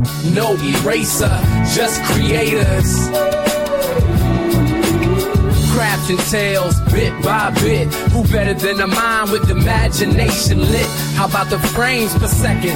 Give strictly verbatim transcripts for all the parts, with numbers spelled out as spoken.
No eraser, just creators. Crafting tales bit by bit. Who better than a mind with imagination lit? How about the frames per second?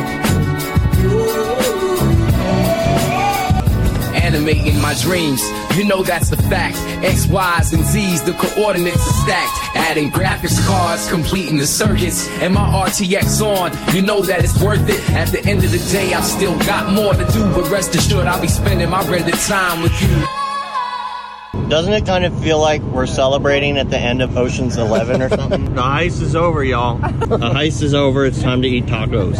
Animating my dreams, you know that's the fact. X, Y's, and Z's, the coordinates are stacked. Adding graphics cards, completing the circuits, and my R T X on, you know that it's worth it. At the end of the day, I've still got more to do, but rest assured I'll be spending my rendered time with you. Doesn't it kind of feel like we're celebrating at the end of Ocean's Eleven or something? The heist is over, y'all. The heist is over. It's time to eat tacos.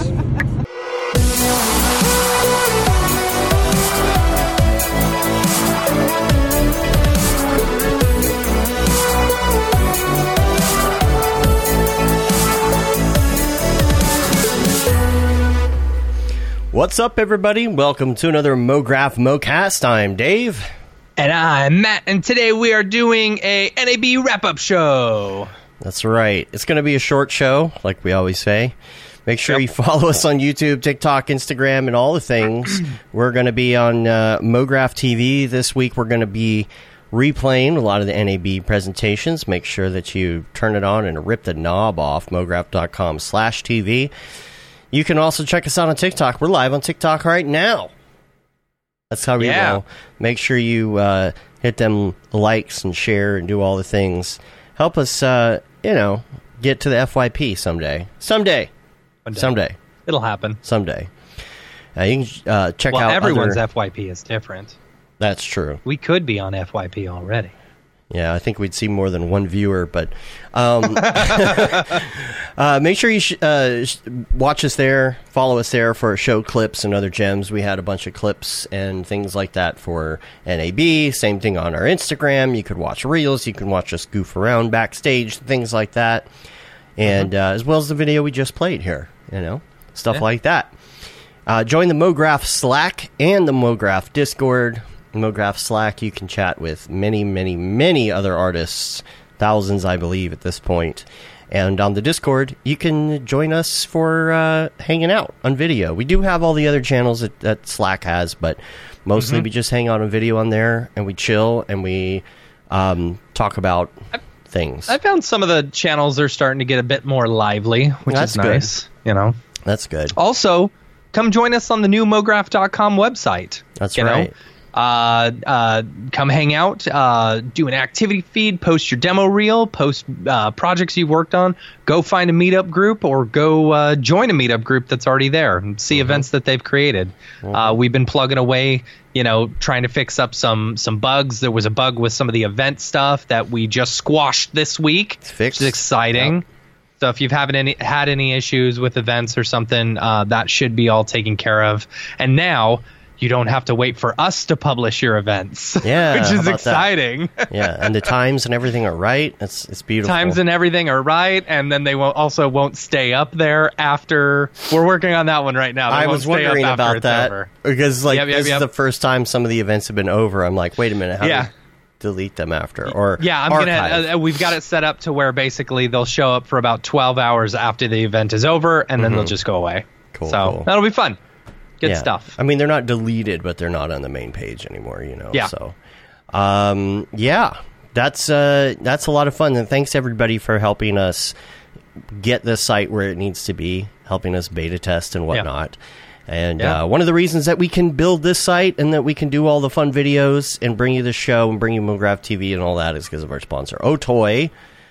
What's up, everybody? Welcome to another MoGraph MoCast. I'm Dave. And I'm Matt, and today we are doing a N A B wrap-up show. That's right. It's going to be a short show, like we always say. Make sure yep. you follow us on YouTube, TikTok, Instagram, and all the things. We're going to be on uh, MoGraph T V this week. We're going to be replaying a lot of the N A B presentations. Make sure that you turn it on and rip the knob off, MoGraph.com slash TV. You can also check us out on TikTok. We're live on TikTok right now. That's how we yeah. roll. Make sure you uh, hit them likes and share and do all the things. Help us, uh, you know, get to the F Y P someday. Someday. Someday. Someday. It'll happen. Someday. Uh, you can uh, check well, out everyone's other... F Y P is different. That's true. We could be on F Y P already. Yeah, I think we'd see more than one viewer, but um, uh, make sure you sh- uh, sh- watch us there, follow us there for show clips and other gems. We had a bunch of clips and things like that for N A B. Same thing on our Instagram. You could watch reels. You can watch us goof around backstage, things like that, and mm-hmm. uh, as well as the video we just played here. You know, stuff yeah. like that. Uh, join the MoGraph Slack and the MoGraph Discord. MoGraph Slack, you can chat with many, many, many other artists, thousands, I believe, at this point. And on the Discord, you can join us for uh, hanging out on video. We do have all the other channels that, that Slack has, but mostly mm-hmm. we just hang out on video on there, and we chill, and we um, talk about I, things. I found some of the channels are starting to get a bit more lively, which That's is nice. Good. You know, That's good. Also, come join us on the new MoGraph dot com website. That's you right. Know? Uh, uh, come hang out, uh, do an activity feed, post your demo reel, post uh, projects you've worked on, go find a meetup group or go uh, join a meetup group that's already there and see mm-hmm. events that they've created. Mm-hmm. Uh, we've been plugging away, you know, trying to fix up some some bugs. There was a bug with some of the event stuff that we just squashed this week, which is exciting. Yep. So if you've haven't any, had any issues with events or something, uh, that should be all taken care of. And now you don't have to wait for us to publish your events, yeah, which is exciting. Yeah, and the times and everything are right. It's it's beautiful. Times and everything are right, and then they won't also won't stay up there after. We're working on that one right now. They I was wondering about that over. because like yep, yep, this yep. is the first time some of the events have been over. I'm like, wait a minute, how yeah. do we delete them after or yeah? I'm archive? gonna. Uh, we've got it set up to where basically they'll show up for about twelve hours after the event is over, and then mm-hmm. they'll just go away. Cool. So cool. that'll be fun. Good yeah. stuff. I mean, they're not deleted, but they're not on the main page anymore, you know. Yeah. So, um, yeah, that's uh, that's a lot of fun. And thanks everybody for helping us get the site where it needs to be, helping us beta test and whatnot. Yeah. And yeah. uh, one of the reasons that we can build this site and that we can do all the fun videos and bring you the show and bring you MoGraph T V and all that is because of our sponsor, Otoy.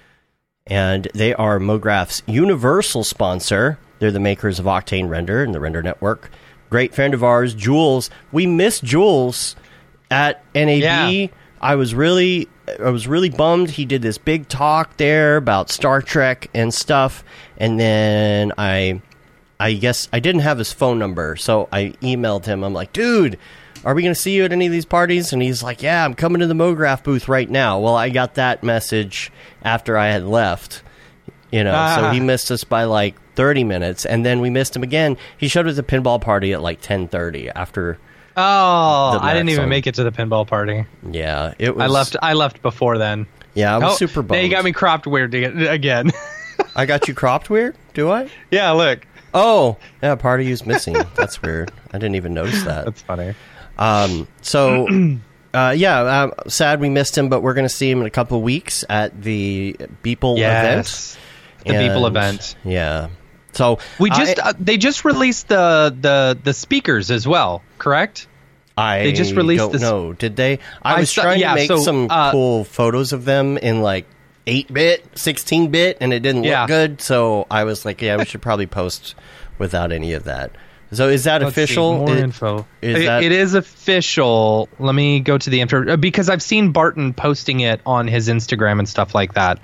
And they are MoGraph's universal sponsor. They're the makers of Octane Render and the Render Network. Great friend of ours, Jules. We missed Jules at N A B. Yeah. I was really, I was really bummed. He did this big talk there about Star Trek and stuff, and then I, I guess I didn't have his phone number, so I emailed him. I'm like, dude, are we going to see you at any of these parties? And he's like, yeah, I'm coming to the MoGraph booth right now. Well, I got that message after I had left. You know, ah. so he missed us by like thirty minutes, and then we missed him again. He showed up at the pinball party at like ten thirty after. Oh, I didn't even song. make it to the pinball party. Yeah, it was. I left. I left before then. Yeah, I was oh, super bummed. Now you got me cropped weird again. I got you cropped weird? Do I? Yeah, look. Oh, yeah, part of you's missing. That's weird. I didn't even notice that. That's funny. Um, so, uh, yeah, I'm sad we missed him, but we're going to see him in a couple of weeks at the Beeple yes, event. The Beeple event. Yeah. So we just I, uh, they just released the, the the speakers as well, correct? I they just released don't this. know. Did they? I, I was saw, trying yeah, to make so, some uh, cool photos of them in like eight bit, sixteen bit, and it didn't yeah. look good. So I was like, yeah, we should probably post without any of that. So is that Let's official? See, more it, info. Is it, that... it is official. Let me go to the info because I've seen Barton posting it on his Instagram and stuff like that.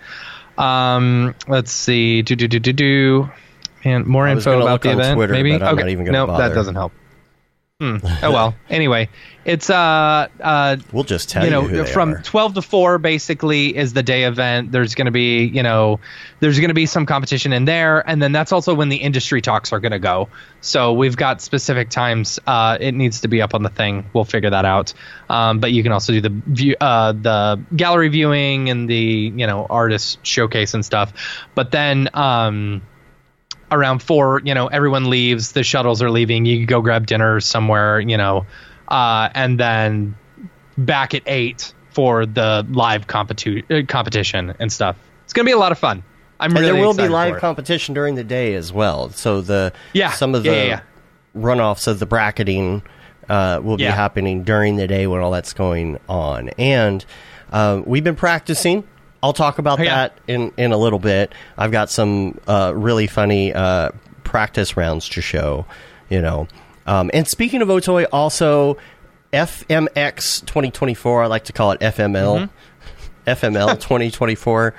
Um, let's see. Do do do do do. And more I was info gonna about look the on event. Twitter, maybe. but I'm okay. not even gonna no, bother. that doesn't help. Hmm. Oh well. Anyway, it's uh uh we'll just tell you you, know who they from are. twelve to four basically is the day event. There's going to be you know there's going to be some competition in there, and then that's also when the industry talks are going to go. So we've got specific times. Uh, it needs to be up on the thing. We'll figure that out. Um, but you can also do the view uh the gallery viewing and the you know artist showcase and stuff. But then um. Around four, you know, everyone leaves. The shuttles are leaving. You can go grab dinner somewhere, you know, uh, and then back at eight for the live competi- uh, competition and stuff. It's gonna be a lot of fun. I'm and really there will be excited live for it. competition during the day as well. So the Yeah, some of the yeah, yeah, yeah. runoffs of the bracketing uh, will be Yeah. happening during the day when all that's going on. And uh, we've been practicing. I'll talk about Oh, yeah. that in, in a little bit. I've got some uh, really funny uh, practice rounds to show, you know. Um, and speaking of Otoy, also F M X twenty twenty-four, I like to call it F M L, Mm-hmm. F M L twenty twenty-four.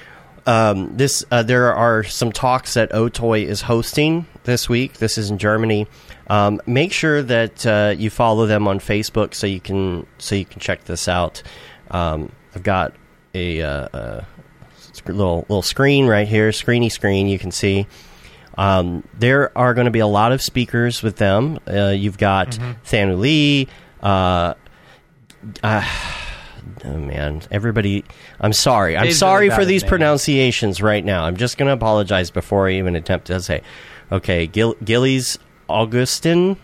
Um, this uh, there are some talks that Otoy is hosting this week. This is in Germany. Um, make sure that uh, you follow them on Facebook so you can so you can check this out. Um, I've got a uh, uh, little little screen right here, screeny screen. You can see um, there are going to be a lot of speakers with them. Uh, you've got mm-hmm. Thanu Lee. Uh, uh, oh man, everybody! I'm sorry. I'm He's sorry really for bad these at names. pronunciations right now. I'm just going to apologize before I even attempt to say. Okay, Gil- Gillies Augustin.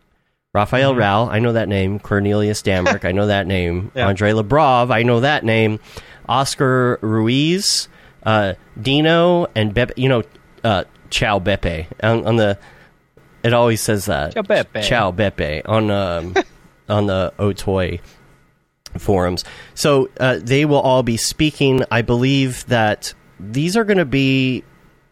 Raphael Mm-hmm. Rao, I know that name. Cornelius Dammerk, I know that name. Yeah. Andre Lebrov, I know that name. Oscar Ruiz, uh, Dino, and Beppe, you know, uh, Ciao Beppe. On, on the, it always says that. Ciao Beppe. Ciao Beppe on um, on the Otoy forums. So uh, they will all be speaking. I believe that these are going to be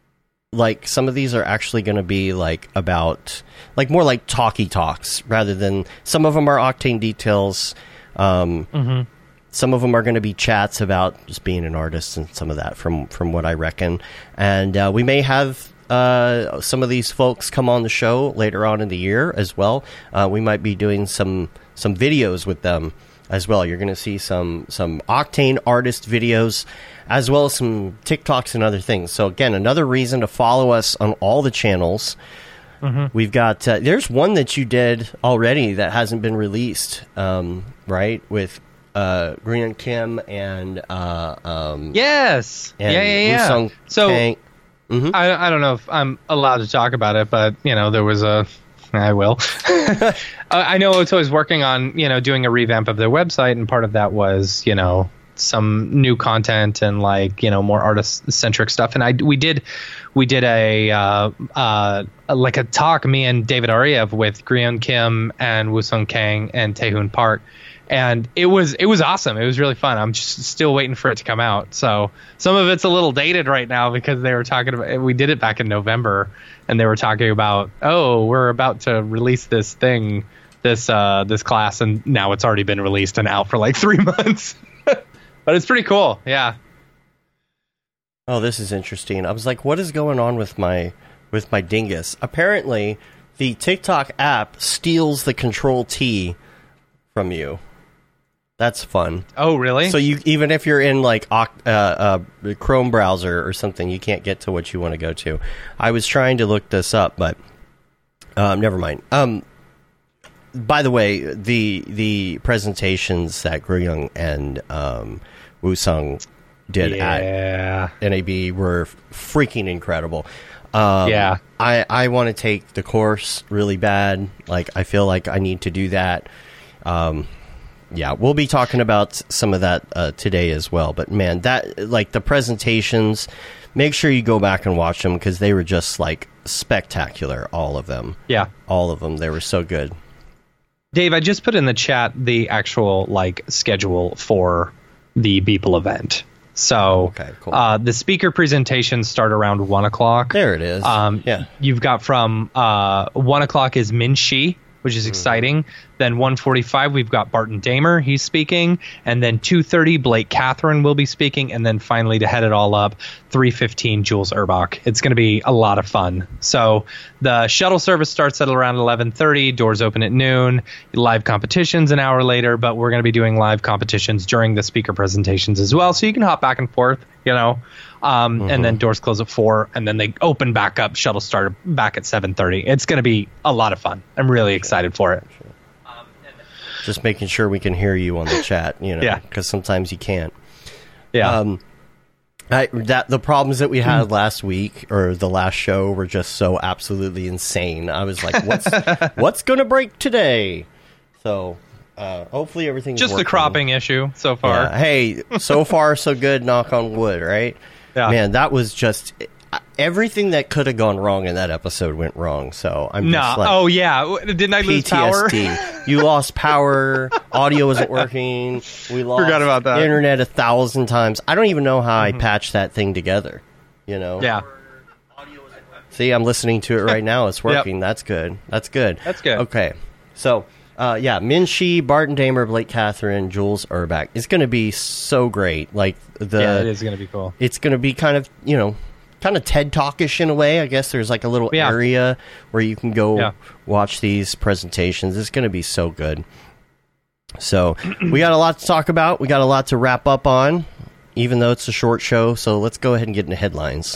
like some of these are actually going to be like about like more like talky talks rather than some of them are Octane details. Um, mm-hmm. Some of them are going to be chats about just being an artist and some of that from from what I reckon. And uh, we may have uh, some of these folks come on the show later on in the year as well. Uh, we might be doing some some videos with them as well. You're going to see some some Octane artist videos as well as some TikToks and other things. So again, another reason to follow us on all the channels. Mm-hmm. We've got uh, there's one that you did already that hasn't been released, um, right? With uh, Green Kim and uh, um, Yes. and yeah, yeah, yeah. Woo-Sung So Kang. Mm-hmm. I, I don't know if I'm allowed to talk about it, but you know, there was a. I will. uh, I know Otoy's working on you know doing a revamp of their website, and part of that was you know some new content and like you know more artist centric stuff. And I we did we did a uh, uh, like a talk me and David Ariev with Green Kim and Woo-Sung Kang and Taehoon Park. And it was it was awesome. It was really fun. I'm just still waiting for it to come out. So some of it's a little dated right now because they were talking about. We did it back in November, and they were talking about, oh, we're about to release this thing, this uh, this class, and now it's already been released and out for like three months. But it's pretty cool. Yeah. Oh, this is interesting. I was like, what is going on with my with my dingus? Apparently, the TikTok app steals the Control T from you. That's fun. Oh, really? So you even if you're in like uh, uh, Chrome browser or something, you can't get to what you want to go to. I was trying to look this up, but um, never mind. Um, by the way, the the presentations that Gruyung and um, Woo-Sung did yeah. at N A B were freaking incredible. Um, Yeah. I, I want to take the course really bad. Like, I feel like I need to do that. Um, yeah, we'll be talking about some of that uh, today as well. But, man, that like the presentations, make sure you go back and watch them because they were just, like, spectacular, all of them. Yeah. All of them. They were so good. Dave, I just put in the chat the actual, like, schedule for the Beeple event. So Okay, cool. uh, the speaker presentations start around one o'clock. There it is. Um, yeah. You've got from uh, one o'clock is Min Shi, which is exciting. Then one forty-five, we've got Barton Damer. He's speaking. And then two thirty, Blake Catherine will be speaking. And then finally, to head it all up, three fifteen, Jules Urbach. It's going to be a lot of fun. So the shuttle service starts at around eleven thirty. Doors open at noon. Live competitions an hour later. But we're going to be doing live competitions during the speaker presentations as well. So you can hop back and forth, you know. Um, Mm-hmm. And then doors close at four. And then they open back up. Shuttle start back at seven thirty. It's going to be a lot of fun. I'm really excited for it. Just making sure we can hear you on the chat, you know, Yeah. because sometimes you can't. Yeah. Um, I, that the problems that we had last week or the last show were just so absolutely insane. I was like, "What's what's going to break today?" So uh, hopefully everything's Just the working. cropping issue so far. Yeah. Hey, so far so good. Knock on wood, right? Yeah. Man, that was just everything that could have gone wrong in that episode went wrong. So I'm Nah. just like, Oh yeah. Didn't I lose power? P T S D. You lost power. Audio wasn't working. We lost Forgot about that. internet a thousand times. I don't even know how I patched that thing together. You know? Yeah. See, I'm listening to it right now. It's working. That's good. That's good. That's good. Okay. So, uh, yeah, Min Shi, Barton Damer, Blake Catherine, Jules Urbach. It's going to be so great. Like the, Yeah, it is going to be cool. It's going to be kind of, you know, kind of TED Talkish in a way. I guess there's like a little Yeah. area where you can go Yeah. watch these presentations. It's going to be so good. So we got a lot to talk about. We got a lot to wrap up on, even though it's a short show. So let's go ahead and get into headlines.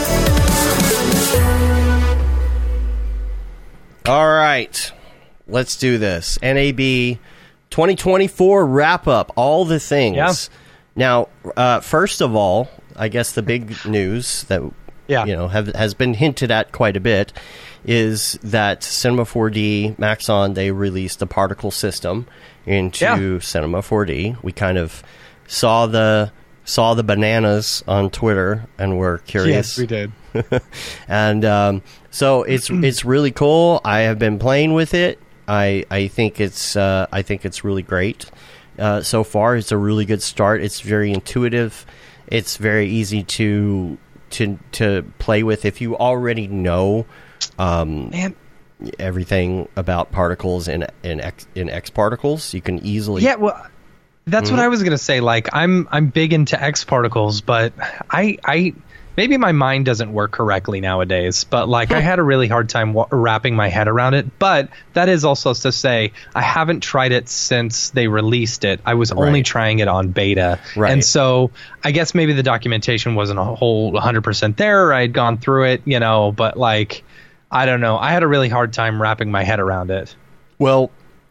All right, let's do this. N A B twenty twenty-four wrap up, all the things. Yeah. Now, uh, first of all, I guess the big news that Yeah. you know have, has been hinted at quite a bit is that Cinema four D Maxon, they released the particle system into Yeah. Cinema four D. We kind of saw the saw the bananas on Twitter and were curious. Yes, we did. And um, so it's it's really cool. I have been playing with it. I I think it's uh, I think it's really great uh, so far. It's a really good start. It's very intuitive. It's very easy to to to play with if you already know um, Man. everything about particles in in X, in X particles. You can easily Yeah, well, that's what I was gonna say. Like, I'm I'm big into X particles, but I I maybe my mind doesn't work correctly nowadays. But like, I had a really hard time wa- wrapping my head around it. But that is also to say, I haven't tried it since they released it. I was only Right. trying it on beta, Right. and so I guess maybe the documentation wasn't a whole one hundred percent there. I had gone through it, you know, but like, I don't know. I had a really hard time wrapping my head around it. Well,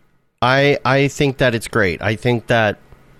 I I think that it's great. I think that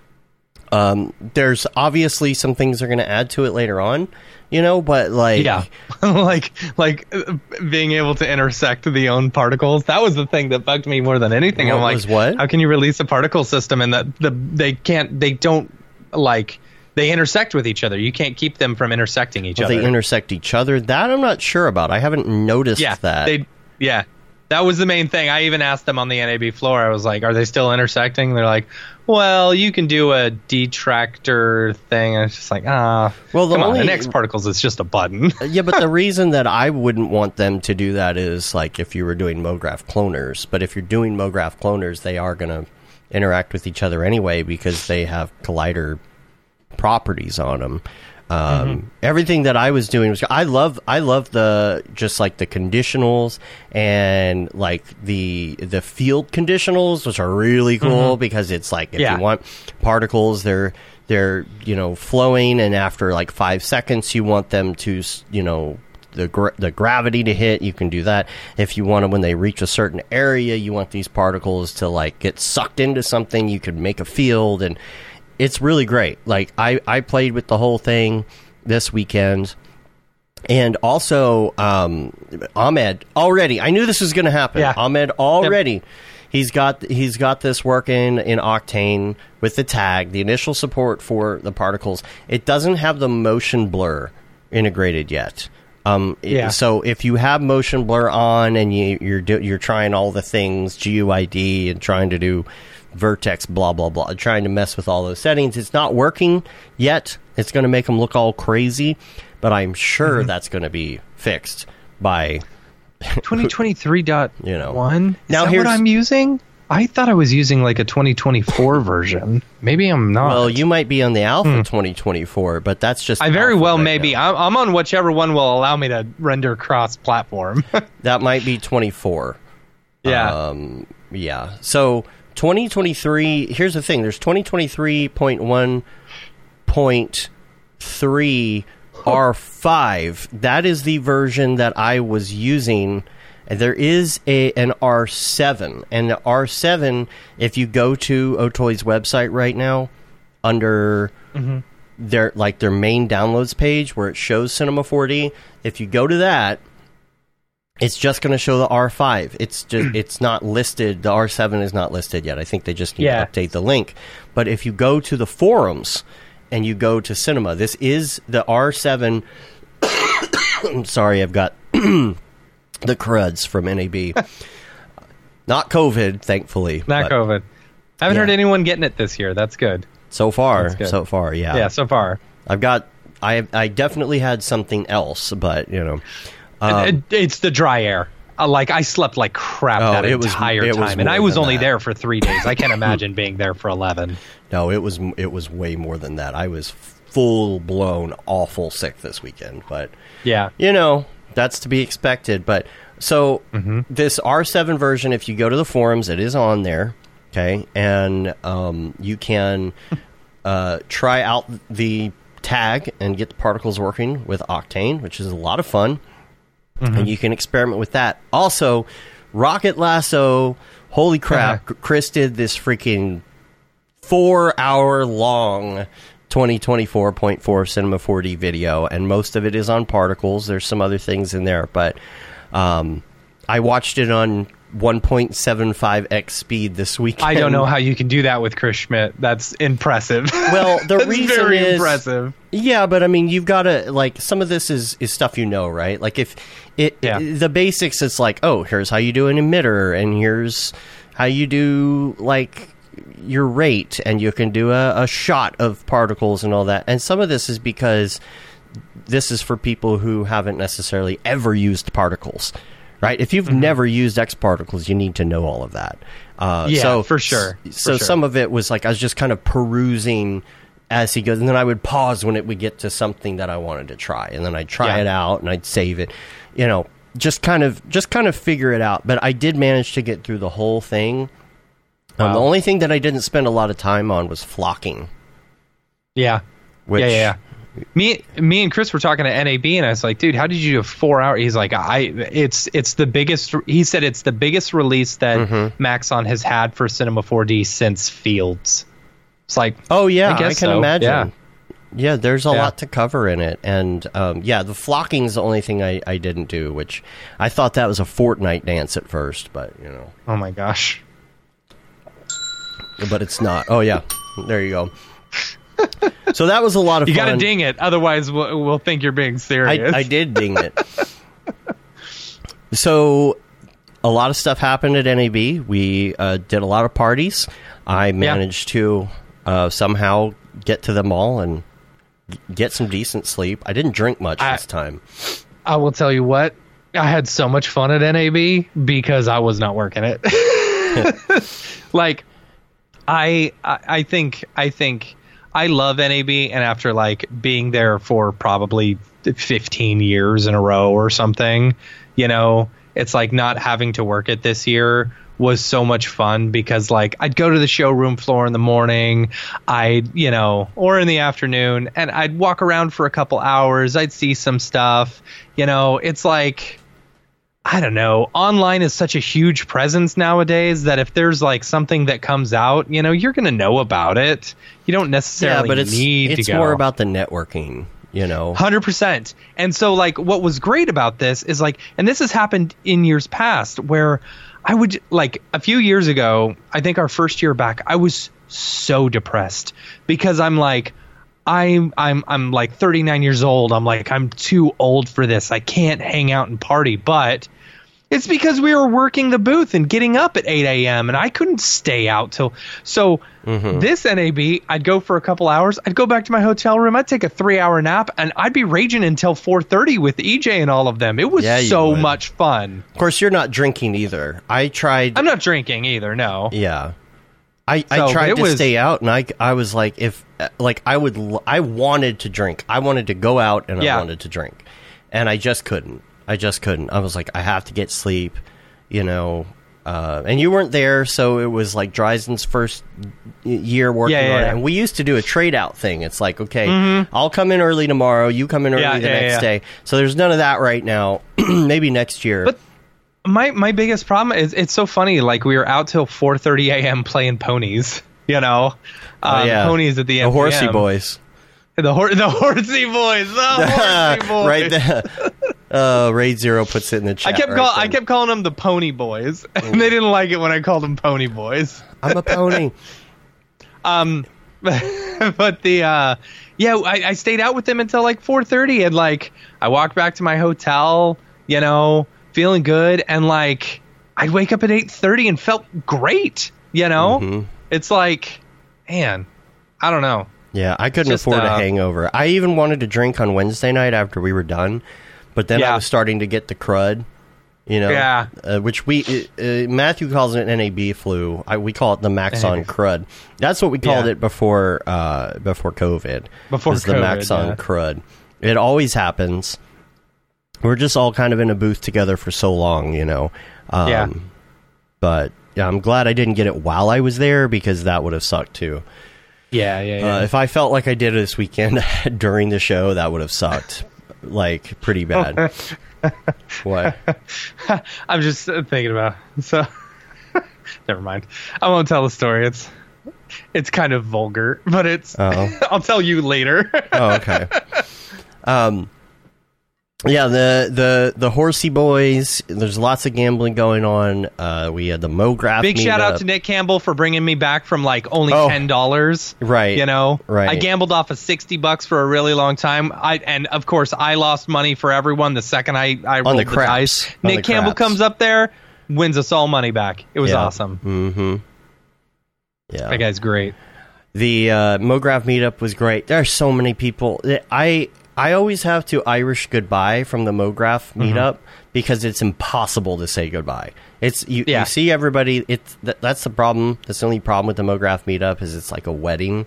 um, there's obviously some things they're going to add to it later on, you know, but like, Yeah, like like uh, being able to intersect the own particles. That was the thing that bugged me more than anything. What I'm like, was what? how can you release a particle system and that the they can't they don't like they intersect with each other? You can't keep them from intersecting each Well, other. they intersect each other. That I'm not sure about. I haven't noticed yeah, that. they yeah. That was the main thing. I even asked them on the N A B floor. I was like, "Are they still intersecting?" They're like, "Well, you can do a detractor thing." And it's just like, ah, Well, the come only- on. In X particles, it's just a button. Yeah, but the reason that I wouldn't want them to do that is like if you were doing MoGraph cloners. But if you're doing MoGraph cloners, they are going to interact with each other anyway because they have collider properties on them. Um, Mm-hmm. Everything that I was doing was I love I love the just like the conditionals and like the the field conditionals, which are really cool because it's like if Yeah. you want particles, they're they're you know flowing, and after like five seconds, you want them to you know the gra- the gravity to hit. You can do that. If you want them when they reach a certain area, you want these particles to like get sucked into something. You could make a field and. It's really great. Like I, I played with the whole thing this weekend, And also, um, Ahmed already. I knew this was going to happen. Yeah. Ahmed already. Yep. He's got he's got this working in Octane with the tag, the initial support for the particles. It doesn't have the motion blur integrated yet. Um, yeah. It, so if you have motion blur on and you, you're do, you're trying all the things G U I D and trying to do vertex, blah blah blah, trying to mess with all those settings, it's not working yet. It's going to make them look all crazy. But I'm sure mm-hmm. that's going to be fixed by twenty twenty-three point one. You know. Is now that here's, what I'm using? I thought I was using like a twenty twenty-four version. Maybe I'm not. Well, you might be on the alpha hmm. twenty twenty-four, but that's just I very well right maybe. now. I'm, I'm on whichever one will allow me to render cross-platform. That might be twenty-four. Yeah. Um, yeah. So twenty twenty-three. Here's the thing. There's twenty twenty-three point one point three. R five, that is the version that I was using. There is a an R seven, and the R seven, if you go to Otoy's website right now, under mm-hmm. their like their main downloads page where it shows Cinema four D, if you go to that, it's just going to show the R five. It's just it's not listed. The R seven is not listed yet. I think they just need yeah. to update the link. But if you go to the forums and you go to Cinema, this is the R seven. I'm sorry, I've got the cruds from N A B. Not COVID, thankfully. Not COVID. I haven't yeah. heard anyone getting it this year. That's good. So far, That's good. so far, yeah. Yeah, so far. I've got, I I definitely had something else, but, you know. Um, it, it's the dry air. Uh, like, I slept like crap oh, that it was, entire it time, was and I was only that. there for three days. I can't imagine being there for eleven. No, it was it was way more than that. I was full-blown awful sick this weekend, but, yeah, you know, that's to be expected. But, so, mm-hmm. this R seven version, if you go to the forums, it is on there, okay, and um, you can uh, try out the tag and get the particles working with Octane, which is a lot of fun. Mm-hmm. And you can experiment with that. Also, Rocket Lasso, holy crap, uh-huh. Chris did this freaking four-hour-long twenty twenty-four point four Cinema four D video, and most of it is on particles. There's some other things in there, but um, I watched it on one point seven five x speed this weekend. I don't know how you can do that with Chris Schmidt. That's impressive. Well, the That's reason very is impressive. Yeah, but I mean, you've got to like some of this is is stuff you know, right? Like if it, yeah. it the basics, it's like, oh, here's how you do an emitter, and here's how you do like your rate, and you can do a, a shot of particles and all that. And some of this is because this is for people who haven't necessarily ever used particles. Right? If you've mm-hmm. never used X particles, you need to know all of that. Uh, yeah, so, for sure. For so sure. some of it was like I was just kind of perusing as he goes, and then I would pause when it would get to something that I wanted to try, and then I'd try yeah. it out and I'd save it. You know, just kind of just kind of figure it out. But I did manage to get through the whole thing. Um, wow. The only thing that I didn't spend a lot of time on was flocking. Yeah. Which, yeah, yeah, yeah. Me, me and Chris were talking to N A B, and I was like, "Dude, how did you do a four hour?" He's like, "I, it's, it's the biggest." He said it's the biggest release that mm-hmm. Maxon has had for Cinema four D since Fields. It's like, oh yeah, I, I, guess I can so. imagine. Yeah. yeah, there's a yeah. lot to cover in it, and um, yeah, the flocking is the only thing I, I didn't do, which I thought that was a Fortnite dance at first, but you know. Oh my gosh. But it's not. Oh yeah, there you go. So that was a lot of you fun. You got to ding it, otherwise we'll, we'll think you're being serious. I, I did ding it. So a lot of stuff happened at N A B. We uh, did a lot of parties. I managed yeah. to uh, somehow get to them all and get some decent sleep. I didn't drink much I, this time. I will tell you what, I had so much fun at N A B because I was not working it. Like, I, I, I think, I think. I love N A B, and after like being there for probably fifteen years in a row or something, you know, it's like not having to work it this year was so much fun because like I'd go to the showroom floor in the morning, I'd, you know, or in the afternoon, and I'd walk around for a couple hours. I'd see some stuff, you know, it's like, I don't know. Online is such a huge presence nowadays that if there's like something that comes out, you know, you're going to know about it. You don't necessarily yeah, but it's, need it's to go. more about the networking. you know. one hundred percent. And so, like, what was great about this is, like, and this has happened in years past where I would, like, a few years ago, I think our first year back, I was so depressed because I'm like, I'm, I'm, I'm like thirty-nine years old. I'm like, I'm too old for this. I can't hang out and party. But it's because we were working the booth and getting up at eight a.m. and I couldn't stay out till. So mm-hmm. this N A B, I'd go for a couple hours. I'd go back to my hotel room. I'd take a three hour nap and I'd be raging until four thirty with E J and all of them. It was yeah, so much fun. Of course, you're not drinking either. I tried. I'm not drinking either. No. Yeah. I, So, I tried but it to was- stay out, and I, I was like, if like I would, l- I wanted to drink. I wanted to go out, and Yeah. I wanted to drink, and I just couldn't. I just couldn't. I was like, I have to get sleep, you know. Uh, and you weren't there, so it was like Dryden's first y- year working Yeah, yeah, on it. yeah. And we used to do a trade out thing. It's like, okay, I'll come in early tomorrow. You come in early Yeah, the yeah, next yeah. day. So there's none of that right now. Maybe next year. But my my biggest problem is it's so funny. Like, we were out till four thirty a.m. playing ponies. You know, Oh, um, yeah. ponies at the the M P M. Horsey Boys. The hor- the horsey boys. The horsey boys. right there. Uh, Raid Zero puts it in the I chat. kept right call- I then. kept calling them the pony boys, and they didn't like it when I called them pony boys. I'm a pony. Um, but the uh, yeah, I, I stayed out with them until like four thirty, and like I walked back to my hotel, you know, feeling good, and like I'd wake up at eight thirty and felt great. You know, Mhm. it's like, man, I don't know. Yeah, I couldn't Just, afford uh, a hangover. I even wanted to drink on Wednesday night after we were done, but then I Yeah. was starting to get the crud, you know, Yeah. uh, which we uh, Matthew calls it an N A B flu. I, we call it the Maxon crud. That's what we called Yeah. it before uh, before COVID. Before was the COVID, Maxon yeah. crud. It always happens. We're just all kind of in a booth together for so long, you know. Um, Yeah. But yeah, I'm glad I didn't get it while I was there because that would have sucked too. Yeah, yeah, yeah. Uh, if I felt like I did it this weekend during the show, that would have sucked, like pretty bad. What? I'm just thinking about so. Never mind. I won't tell the story. It's it's kind of vulgar, but it's. Oh. I'll tell you later. Oh, okay. Um, yeah, the the the Horsey Boys. There's lots of gambling going on. Uh, we had the MoGraph. Big shout out meetup. to Nick Campbell for bringing me back from like only Oh. ten dollars. Right. You know, Right. I gambled off of sixty bucks for a really long time. I and of course I lost money for everyone the second I I rolled the the, craps. dice. On Nick the Campbell craps. comes up there, wins us all money back. It was Yeah. awesome. Mm-hmm. Yeah. That guy's great. The uh, MoGraph meetup was great. There are so many people. I I always have to Irish goodbye from the MoGraph Mm-hmm. meetup because it's impossible to say goodbye. It's you, Yeah. you see everybody. It's that, that's the problem. That's the only problem with the MoGraph meetup is it's like a wedding.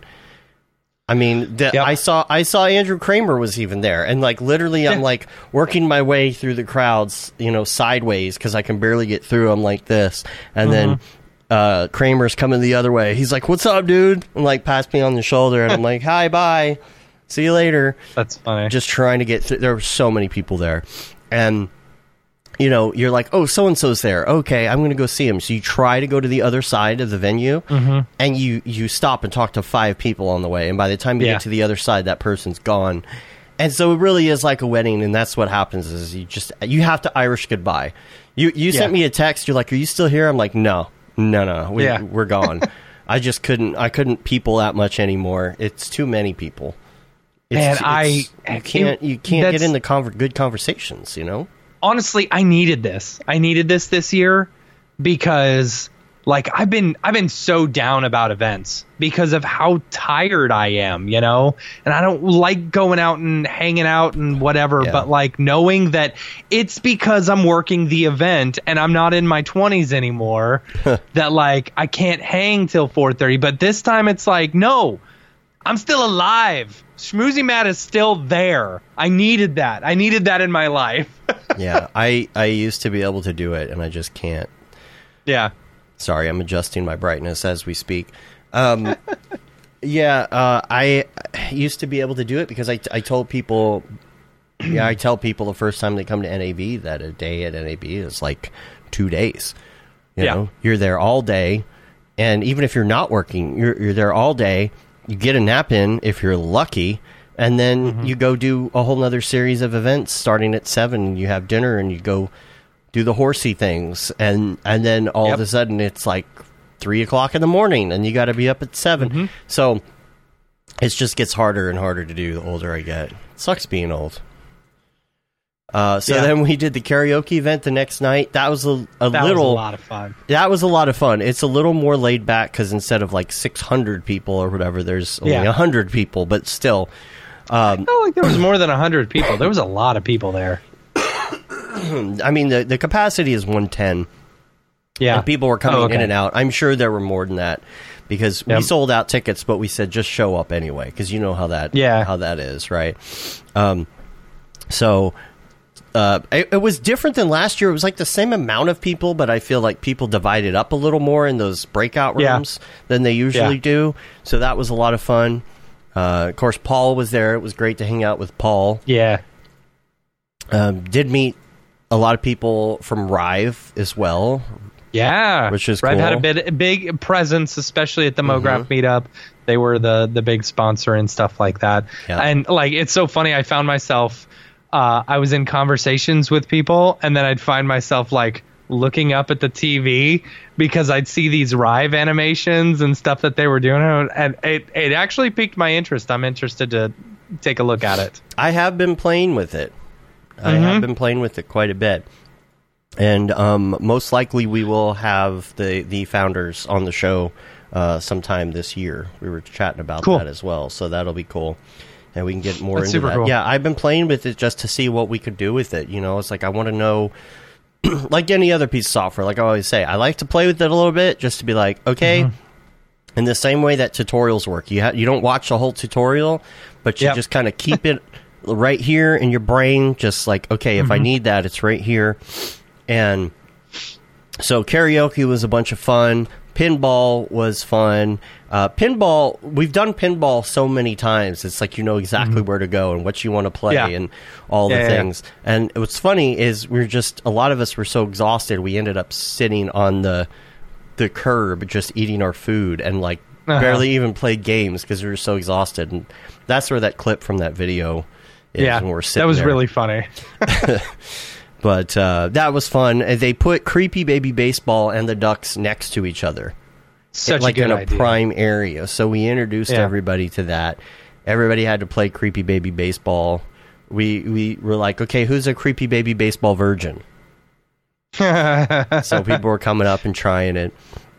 I mean, the, Yep. I saw I saw Andrew Kramer was even there, and like literally, I'm Yeah. like working my way through the crowds, you know, sideways because I can barely get through. I'm like this, and then Mm-hmm. uh, Kramer's coming the other way. He's like, "What's up, dude?" And like passed me on the shoulder, and I'm like, "Hi, bye, see you later." That's funny. Just trying to get through. There were so many people there, and you know, you're like, "Oh, so and so's there. Okay, I'm going to go see him." So you try to go to the other side of the venue, Mm-hmm. and you you stop and talk to five people on the way, and by the time you Yeah. get to the other side, that person's gone. And so it really is like a wedding, and that's what happens is you just you have to Irish goodbye. You you Yeah. sent me a text. You're like, "Are you still here?" I'm like, "No, no, no, we, Yeah. we're gone." I just couldn't I couldn't people that much anymore. It's too many people. It's, Man, it's- I- you can't you can't get that's- into conver- good conversations. You know. Honestly, I needed this. I needed this this year because like I've been I've been so down about events because of how tired I am, you know? And I don't like going out and hanging out and whatever, Yeah. but like knowing that it's because I'm working the event and I'm not in my twenties anymore that like I can't hang till four thirty, but this time it's like no. I'm still alive. Schmoozy Matt is still there. I needed that. I needed that in my life. Yeah, I I used to be able to do it, and I just can't. Yeah. Sorry, I'm adjusting my brightness as we speak. Um, yeah, uh, I used to be able to do it because I, I told people, yeah, I tell people the first time they come to N A B that a day at N A B is like two days. You Yeah. know, you're there all day, and even if you're not working, you're you're there all day. You get a nap in if you're lucky, and then mm-hmm. you go do a whole nother series of events starting at seven. You have dinner and you go do the horsey things, and and then all yep. of a sudden it's like three o'clock in the morning, and you got to be up at seven. Mm-hmm. So it just gets harder and harder to do the older I get. It sucks being old. Uh, so yeah. then we did the karaoke event the next night. That was a, a that little was a lot of fun. That was a lot of fun. It's a little more laid back because instead of like six hundred people or whatever, there's only yeah. one hundred people, but still. Um, I felt like there was more than one hundred people. There was a lot of people there. I mean, the, the capacity is one ten. Yeah. And people were coming oh, okay. in and out. I'm sure there were more than that because yep. we sold out tickets, but we said just show up anyway because you know how that, yeah. how that is, right? Um, so... Uh, it, it was different than last year. It was like the same amount of people, but I feel like people divided up a little more in those breakout rooms yeah. than they usually yeah. do. So that was a lot of fun. Uh, of course, Paul was there. It was great to hang out with Paul. Yeah. Um, did meet a lot of people from Rive as well. Yeah. Which is Rive cool. had a bit a big presence, especially at the MoGraph mm-hmm. meetup. They were the, the big sponsor and stuff like that. Yeah. And like, it's so funny. I found myself... Uh, I was in conversations with people, and then I'd find myself like looking up at the T V because I'd see these Rive animations and stuff that they were doing, and it it actually piqued my interest. I'm interested to take a look at it. I have been playing with it. Mm-hmm. I have been playing with it quite a bit, and um, most likely we will have the the founders on the show uh, sometime this year. We were chatting about cool. that as well, so that'll be cool. And we can get more That's into super that. Cool. Yeah, I've been playing with it just to see what we could do with it. You know, it's like I want to know, like any other piece of software, like I always say, I like to play with it a little bit just to be like, okay, mm-hmm. in the same way that tutorials work. You ha- you don't watch the whole tutorial, but you yep. just kind of keep it right here in your brain, just like, okay, if mm-hmm. I need that, it's right here. And so karaoke was a bunch of fun. Pinball was fun. Uh, pinball, we've done pinball so many times. It's like you know exactly mm-hmm. where to go and what you want to play yeah. and all yeah, the yeah, things. Yeah. And what's funny is we're just, a lot of us were so exhausted, we ended up sitting on the the curb just eating our food and like uh-huh. barely even played games because we were so exhausted. And that's where that clip from that video is. Yeah, when we're sitting that was there. really funny. But uh, that was fun. They put Creepy Baby Baseball and the Ducks next to each other. Such like a good in a idea. prime area. So we introduced yeah. everybody to that. Everybody had to play Creepy Baby Baseball. We we were like, okay, who's a Creepy Baby Baseball virgin? So people were coming up and trying it.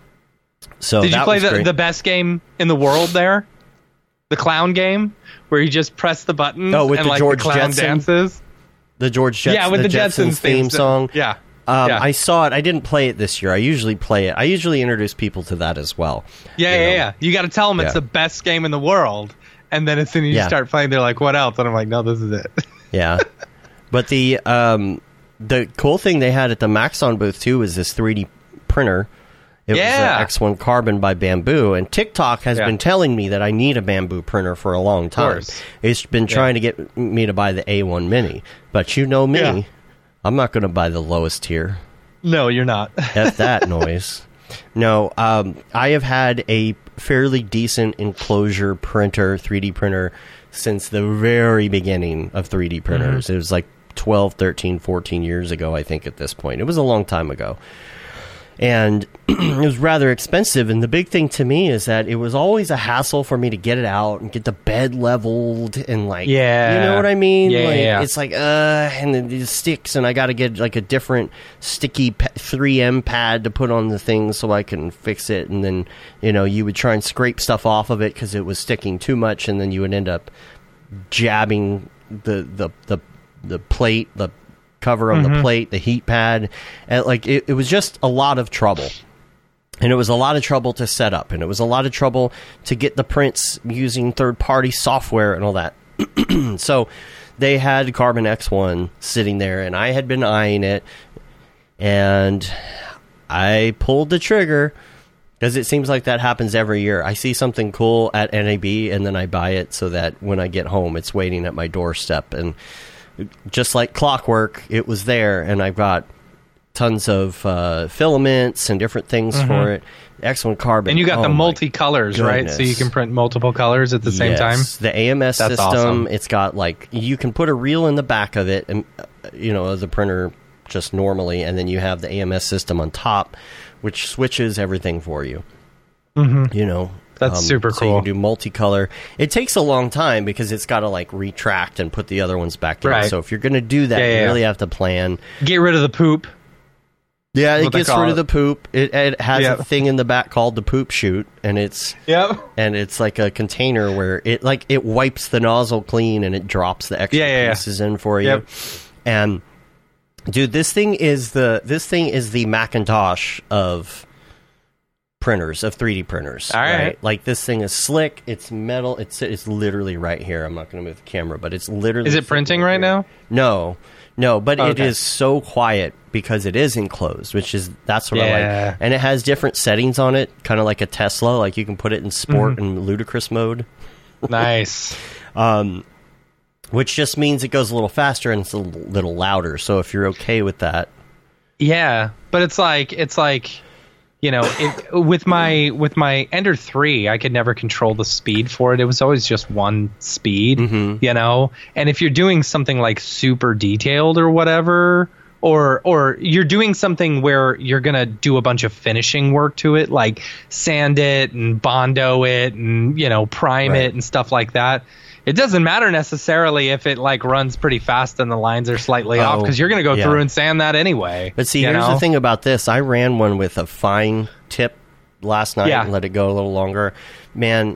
So did you that play was the, great. the best game in the world there? The clown game? Where you just press the buttons oh, with and the like George the clown Jetson? dances? The George Jetson, yeah, with the, the Jetsons, Jetsons theme theme song. Yeah. Um, yeah. I saw it. I didn't play it this year. I usually play it. I usually introduce people to that as well. Yeah, you yeah, know? yeah. You got to tell them Yeah. it's the best game in the world. And then as soon as you Yeah. start playing, they're like, what else? And I'm like, no, this is it. Yeah. But the um, the cool thing they had at the Maxon booth, too, is this three D printer. It Yeah. was an X one Carbon by Bamboo. And TikTok has Yeah. been telling me that I need a Bamboo printer for a long time. course. It's been trying to get me to buy the A one Mini. But you know me. Yeah. I'm not going to buy the lowest tier. No, you're not. F that noise. No, um, I have had a fairly decent enclosure printer, three D printer, since the very beginning of three D printers. Mm-hmm. It was like twelve, thirteen, fourteen years ago, I think, at this point. It was a long time ago. And it was rather expensive. And the big thing to me is that it was always a hassle for me to get it out and get the bed leveled and like, Yeah. you know what I mean? Yeah, like, yeah. It's like, uh, and then it sticks, and I got to get like a different sticky pa- three M pad to put on the thing so I can fix it. And then, you know, you would try and scrape stuff off of it because it was sticking too much, and then you would end up jabbing the the the, the plate, the cover on Mm-hmm. the plate, the heat pad, and like it, it was just a lot of trouble. And it was a lot of trouble to set up, and it was a lot of trouble to get the prints using third-party software and all that. So they had Carbon X one sitting there, and I had been eyeing it, and I pulled the trigger, because it seems like that happens every year. I see something cool at N A B, and then I buy it so that when I get home, it's waiting at my doorstep. And just like clockwork, it was there, and I've got tons of uh, filaments and different things mm-hmm. for it. Excellent carbon. And you got oh the multi-colors, right? So you can print multiple colors at the same yes. time? The A M S That's system, awesome. It's got like, you can put a reel in the back of it, and you know, as a printer just normally, and then you have the A M S system on top, which switches everything for you. Mm-hmm. You know? That's um, super so cool. you can do multicolor. It takes a long time because it's got to like retract and put the other ones back in. Right. So if you're going to do that, Yeah, yeah, you yeah. really have to plan. Get rid of the poop. Yeah, What it they gets call rid it. of the poop. It, it has Yep. a thing in the back called the poop chute, and it's Yep. and it's like a container where it like it wipes the nozzle clean and it drops the extra Yeah, yeah, yeah. pieces in for you. Yep. And dude, this thing is the this thing is the Macintosh of printers, of three D printers. All right. Like this thing is slick. It's metal. It's it's literally right here. I'm not going to move the camera, but it's literally. Is it printing right here. now? No, no, but it Okay. is so quiet because it is enclosed, which is that's what I Yeah. like. And it has different settings on it, kind of like a Tesla. Like you can put it in sport Mm-hmm. and ludicrous mode, Nice. um, which just means it goes a little faster and it's a little louder. So if you're okay with that, Yeah, but it's like it's like you know, it, with my with my Ender three, I could never control the speed for it. It was always just one speed, Mm-hmm. you know. And if you're doing something like super detailed or whatever, or or you're doing something where you're gonna do a bunch of finishing work to it, like sand it and bondo it and you know prime Right. it and stuff like that. It doesn't matter necessarily if it like runs pretty fast and the lines are slightly Oh, off because you're going to go yeah. through and sand that anyway. but see, you here's know? the thing about this. I ran one with a fine tip last night Yeah. and let it go a little longer. Man,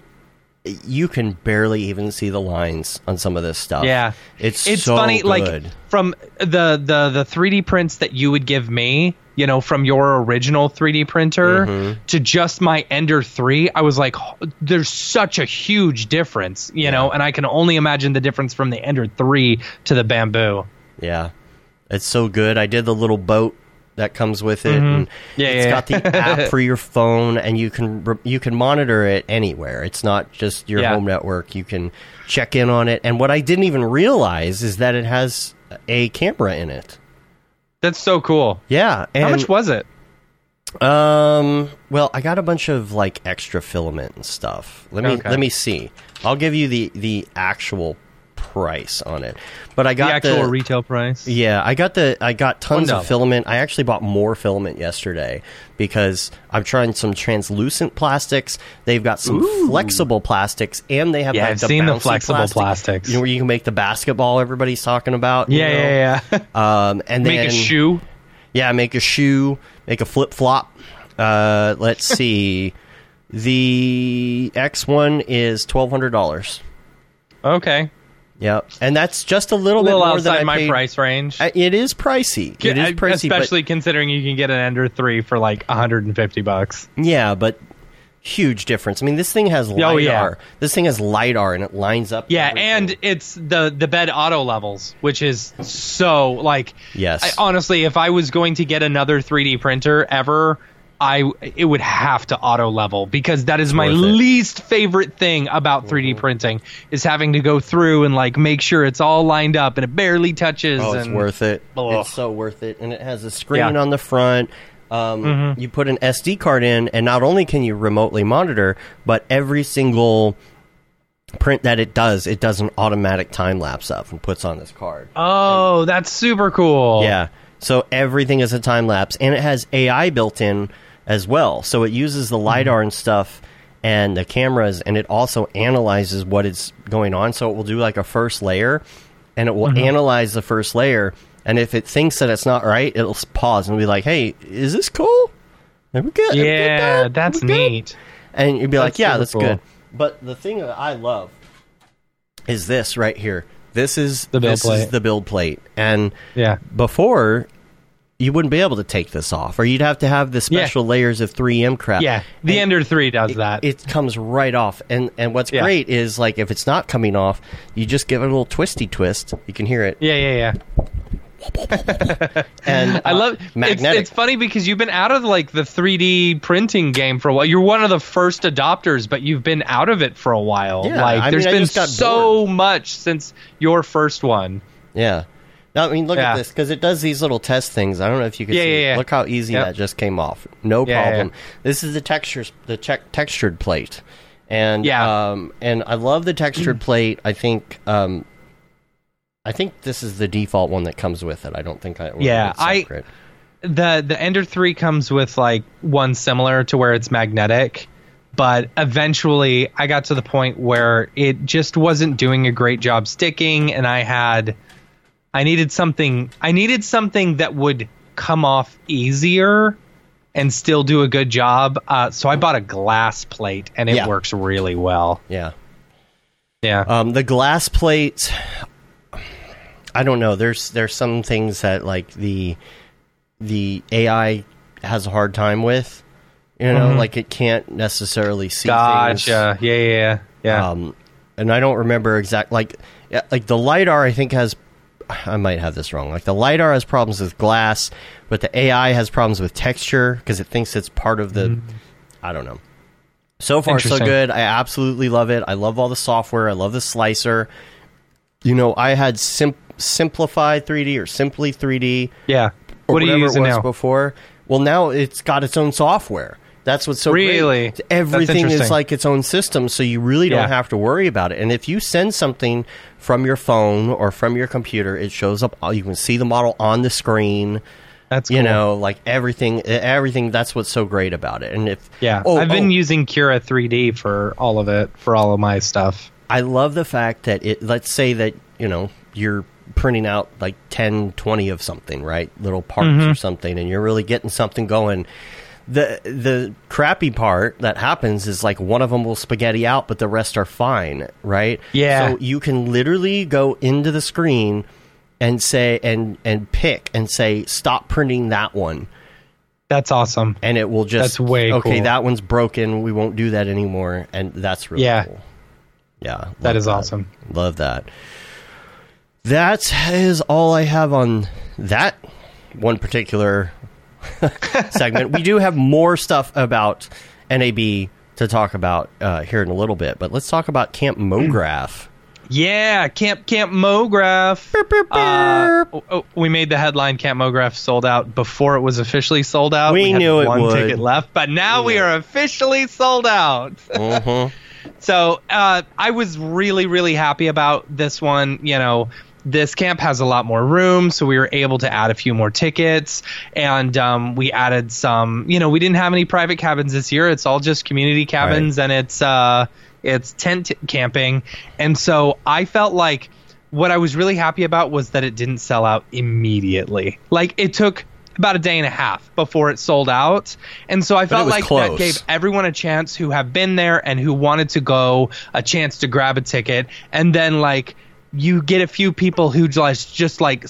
you can barely even see the lines on some of this stuff. Yeah, it's it's so funny. good. Like from the the the three D prints that you would give me, you know, from your original three D printer Mm-hmm. to just my Ender three, I was like, "Oh, there's such a huge difference, you know, and I can only imagine the difference from the Ender three to the Bamboo. Yeah, it's so good. I did the little boat that comes with it, and Yeah, it's yeah, got yeah. the app for your phone, and you can re- you can monitor it anywhere. It's not just your Yeah. home network. You can check in on it. And what I didn't even realize is that it has a camera in it. That's so cool. Yeah, and How much was it? um, well, I got a bunch of like extra filament and stuff. Let me Okay. let me see. I'll give you the the actual price on it. But I got The actual retail price? Yeah, I got the I got tons One dollar. of filament. I actually bought more filament yesterday because I'm trying some translucent plastics. They've got some Ooh. flexible plastics, and they have Yeah, like I've the seen the bouncy flexible plastic, plastics. You know, where you can make the basketball everybody's talking about. you Yeah, know? yeah, yeah. Um, and Make then a shoe. yeah, make a shoe, make a flip flop. Uh, let's see. The X one is twelve hundred dollars. Okay. Yep, and that's just a little, A little bit more than outside I my paid. price range. I- It is pricey. It is pricey, but- especially considering you can get an Ender three for like one hundred fifty bucks. yeah, but huge difference. I mean, this thing has LiDAR. Oh, yeah. This thing has LiDAR, and it lines up. Yeah, everything. and it's the the bed auto levels, which is so like. Yes. I, honestly, if I was going to get another three D printer ever, I it would have to auto level because that is my worth it. least favorite thing about three D printing is having to go through and like make sure it's all lined up and it barely touches. Oh, it's and, worth it. Ugh. It's so worth it, and it has a screen Yeah. on the front. Um, Mhm. You put an S D card in, and not only can you remotely monitor, but every single print that it does, it does an automatic time lapse of and puts on this card. Oh, that's super cool. Yeah. So everything is a time lapse, and it has A I built in as well. So it uses the LiDAR and stuff and the cameras, and it also analyzes what is going on. So it will do like a first layer, and it will analyze the first layer. And if it thinks that it's not right, it'll s- pause and be like, "Hey, is this cool? Are we good? Are we good, Yeah, Dad? that's Are we good?" neat. And you'd be like, That's "Yeah, super that's cool. good." But the thing that I love is this right here. This is The build this plate. is the build plate, and Yeah. before you wouldn't be able to take this off, or you'd have to have the special layers of three M crap. Yeah, the And Ender three does that. It comes right off, and and what's Yeah. great is like if it's not coming off, you just give it a little twisty twist. You can hear it, yeah, yeah, yeah. and I uh, love it's, magnetic. it's funny because you've been out of like the three D printing game for a while. You're one of the first adopters, but you've been out of it for a while. Yeah, like I there's mean, I been just got so much since your first one. Yeah. Now, I mean, look Yeah. at this, because it does these little test things. I don't know if you can Yeah, see. yeah, yeah. Look how easy Yep. that just came off. No Yeah, problem. yeah. This is the textures, the te- textured plate, and Yeah. um, and I love the textured plate. I think um, I think this is the default one that comes with it. I don't think I ordered Yeah, it I- separate. The the Ender three comes with like one similar to where it's magnetic, but eventually I got to the point where it just wasn't doing a great job sticking, and I had I needed something I needed something that would come off easier and still do a good job. Uh, so I bought a glass plate, and it Yeah. works really well. Yeah. Yeah. Um, the glass plate, I don't know. There's there's some things that like the the A I has a hard time with. You know, Mhm. like it can't necessarily see things. Gotcha. Yeah, yeah, yeah. yeah. Um, and I don't remember exact like yeah, like the LiDAR. I think has I might have this wrong. Like the LiDAR has problems with glass, but the A I has problems with texture because it thinks it's part of the. I don't know. So far, so Interesting. good. I absolutely love it. I love all the software. I love the slicer. You know, I had Sim- Simplify three D or Simply three D. yeah. Or What are you whatever using it was now? before. Well, now it's got its own software. That's what's so Really? great. Everything is interesting. like its own system, so you really don't Yeah. have to worry about it. And if you send something from your phone or from your computer, it shows up. You can see the model on the screen. That's You cool. know, like everything, everything. That's what's so great about it. And if Yeah, oh, I've been oh, using Cura three D for all of it, for all of my stuff. I love the fact that it. Let's say that you know you're printing out like ten, twenty of something, right? Little parts Mm-hmm. or something, and you're really getting something going. The the crappy part that happens is like one of them will spaghetti out, but the rest are fine, right? Yeah. So you can literally go into the screen and say and and pick and say stop printing that one, That's awesome. and it will just That's way okay. cool. That one's broken. We won't do that anymore, and that's really Yeah. cool. Yeah, love That is awesome. Love that. That is all I have on that one particular segment. We do have more stuff about N A B to talk about uh, here in a little bit, but let's talk about Camp MoGraph. Yeah, Camp Camp MoGraph. Uh, oh, oh, we made the headline Camp MoGraph sold out before it was officially sold out. We had knew it one would. ticket left, but now we are officially sold out. Mhm. So uh, I was really, really happy about this one. You know, this camp has a lot more room, so we were able to add a few more tickets, and um, we added some. You know, we didn't have any private cabins this year. It's all just community cabins, and it's uh, it's tent camping. And so I felt like what I was really happy about was that it didn't sell out immediately. Like it took about a day and a half before it sold out. And so I felt was like close. that gave everyone a chance who have been there and who wanted to go a chance to grab a ticket. And then like you get a few people who just just like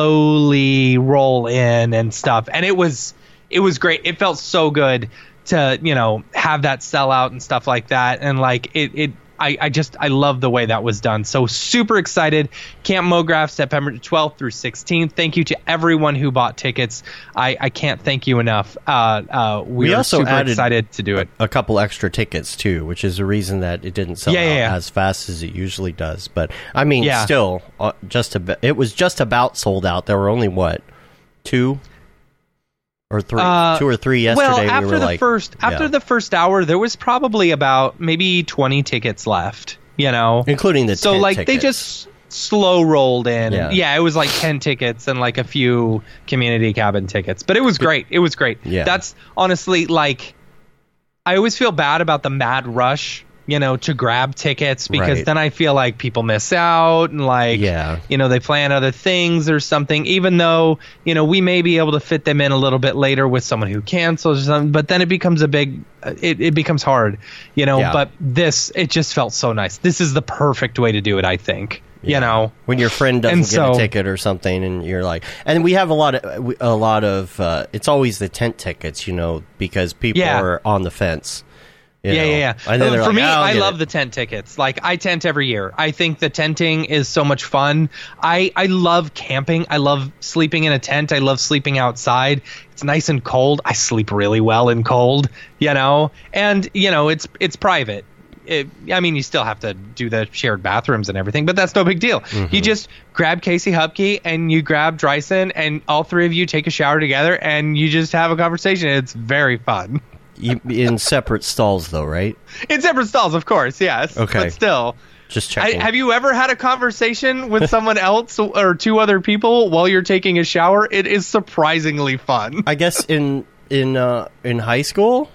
slowly roll in and stuff. And it was it was great. It felt so good to, you know, have that sell out and stuff like that. And like it it I, I just I love the way that was done. So super excited. Camp MoGraph, September twelfth through sixteenth. Thank you to everyone who bought tickets. I, I can't thank you enough. Uh, uh, we, We are also super added excited to do it. A couple extra tickets too, which is the reason that it didn't sell Yeah, out yeah, yeah. as fast as it usually does. But I mean, Yeah. still, uh, just about, it was just about sold out. There were only what two or three, Uh, two or three yesterday. Well, we after were the like, first after yeah. the first hour, there was probably about maybe twenty tickets left. You know, including the so tent like they tickets. just slow rolled in. Yeah. And yeah, it was like ten tickets and like a few community cabin tickets, but it was great. It was great. Yeah. That's honestly like I always feel bad about the mad rush, you know, to grab tickets because Right. then I feel like people miss out and like, Yeah. you know, they plan other things or something, even though, you know, we may be able to fit them in a little bit later with someone who cancels or something, but then it becomes a big, it, it becomes hard, you know, Yeah. but this, it just felt so nice. This is the perfect way to do it, I think, you know. when your friend doesn't And get so- a ticket or something, and you're like, and we have a lot of a lot of. Uh, it's always the tent tickets, you know, because people Yeah. are on the fence. you Yeah, know. yeah, yeah. And then Uh, they're For like, me, "Oh, I'll I get love it." the tent tickets. Like, I tent every year. I think the tenting is so much fun. I, I love camping. I love sleeping in a tent. I love sleeping outside. It's nice and cold. I sleep really well in cold, you know? And, you know, it's it's private. it, I mean, you still have to do the shared bathrooms and everything, but that's no big deal. Mm-hmm. You just grab Casey Hupke and you grab Dryson, and all three of you take a shower together, and you just have a conversation. It's very fun. You, in separate stalls, though, right? In separate stalls, of course, yes. Okay. But still. Just checking. I, have you ever had a conversation with someone else or two other people while you're taking a shower? It is surprisingly fun. I guess in in uh, in high school.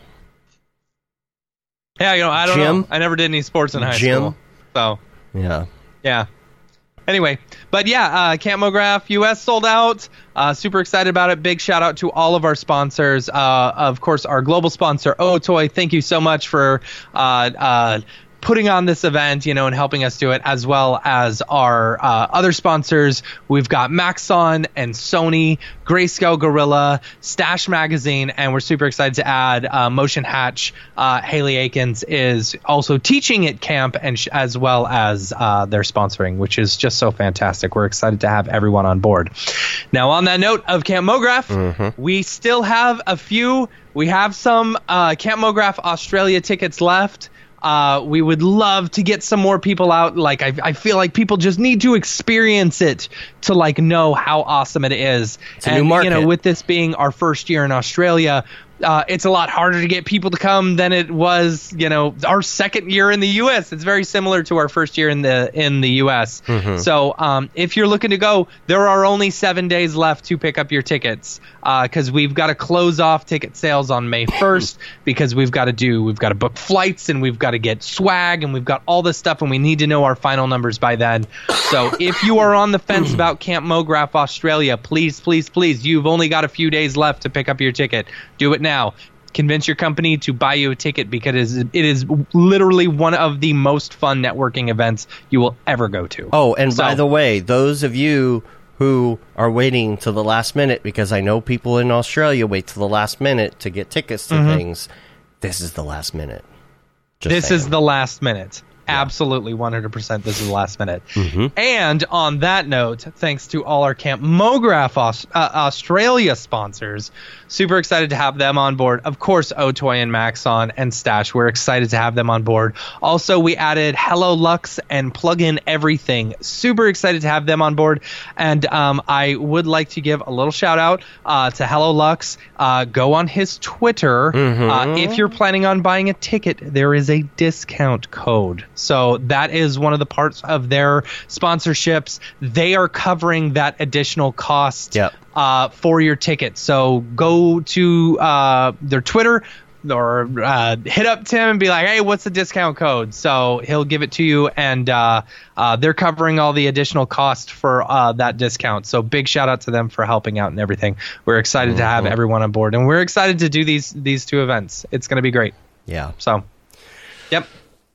Yeah, you know, I don't Gym? know. I never did any sports in high Gym? school. So Yeah. yeah. Anyway, but yeah, uh, Camp MoGraph U S sold out. Uh, super excited about it. Big shout out to all of our sponsors. Uh, of course, our global sponsor, Otoy. Thank you so much for uh, uh, putting on this event, you know, and helping us do it, as well as our uh, other sponsors. We've got Maxon and Sony, Grayscale Gorilla, Stash Magazine, and we're super excited to add uh, Motion Hatch. Uh, Haley Akins is also teaching at camp, and sh- as well as uh, their sponsoring, which is just so fantastic. We're excited to have everyone on board. Now, on that note of Camp MoGraph, mm-hmm. we still have a few. We have some uh, Camp MoGraph Australia tickets left. Uh, we would love to get some more people out. Like, I, I feel like people just need to experience it to, like, know how awesome it is. It's a and, new market. You know, with this being our first year in Australia, uh, it's a lot harder to get people to come than it was, you know, our second year in the U S. It's very similar to our first year in the in the U S. Mm-hmm. So um, if you're looking to go, there are only seven days left to pick up your tickets, because uh, we've got to close off ticket sales on May first because we've got to do we've got to book flights, and we've got to get swag, and we've got all this stuff, and we need to know our final numbers by then. So if you are on the fence about Camp MoGraph Australia, please, please, please, you've only got a few days left to pick up your ticket. Do it now. Now, convince your company to buy you a ticket, because it is literally one of the most fun networking events you will ever go to. Oh, and so, by the way, those of you who are waiting to the last minute, because I know people in Australia wait to the last minute to get tickets to mm-hmm. things, this is the last minute. Just this saying. is the last minute. Absolutely, one hundred percent. This is the last minute. Mm-hmm. And on that note, thanks to all our Camp MoGraph Aus- uh, Australia sponsors, super excited to have them on board. Of course, Otoy and Maxon and Stash, we're excited to have them on board. Also, we added Hello Lux and Plugin Everything. Super excited to have them on board. And um, I would like to give a little shout out uh, to Hello Lux. Uh, go on his Twitter. Mm-hmm. Uh, if you're planning on buying a ticket, there is a discount code. So that is one of the parts of their sponsorships. They are covering that additional cost yep. uh, for your ticket. So go to uh, their Twitter or uh, hit up Tim and be like, hey, what's the discount code? So he'll give it to you, and uh, uh, they're covering all the additional cost for uh, that discount. So big shout out to them for helping out and everything. We're excited mm-hmm. to have everyone on board, and we're excited to do these these two events. It's going to be great. Yeah. So, yep.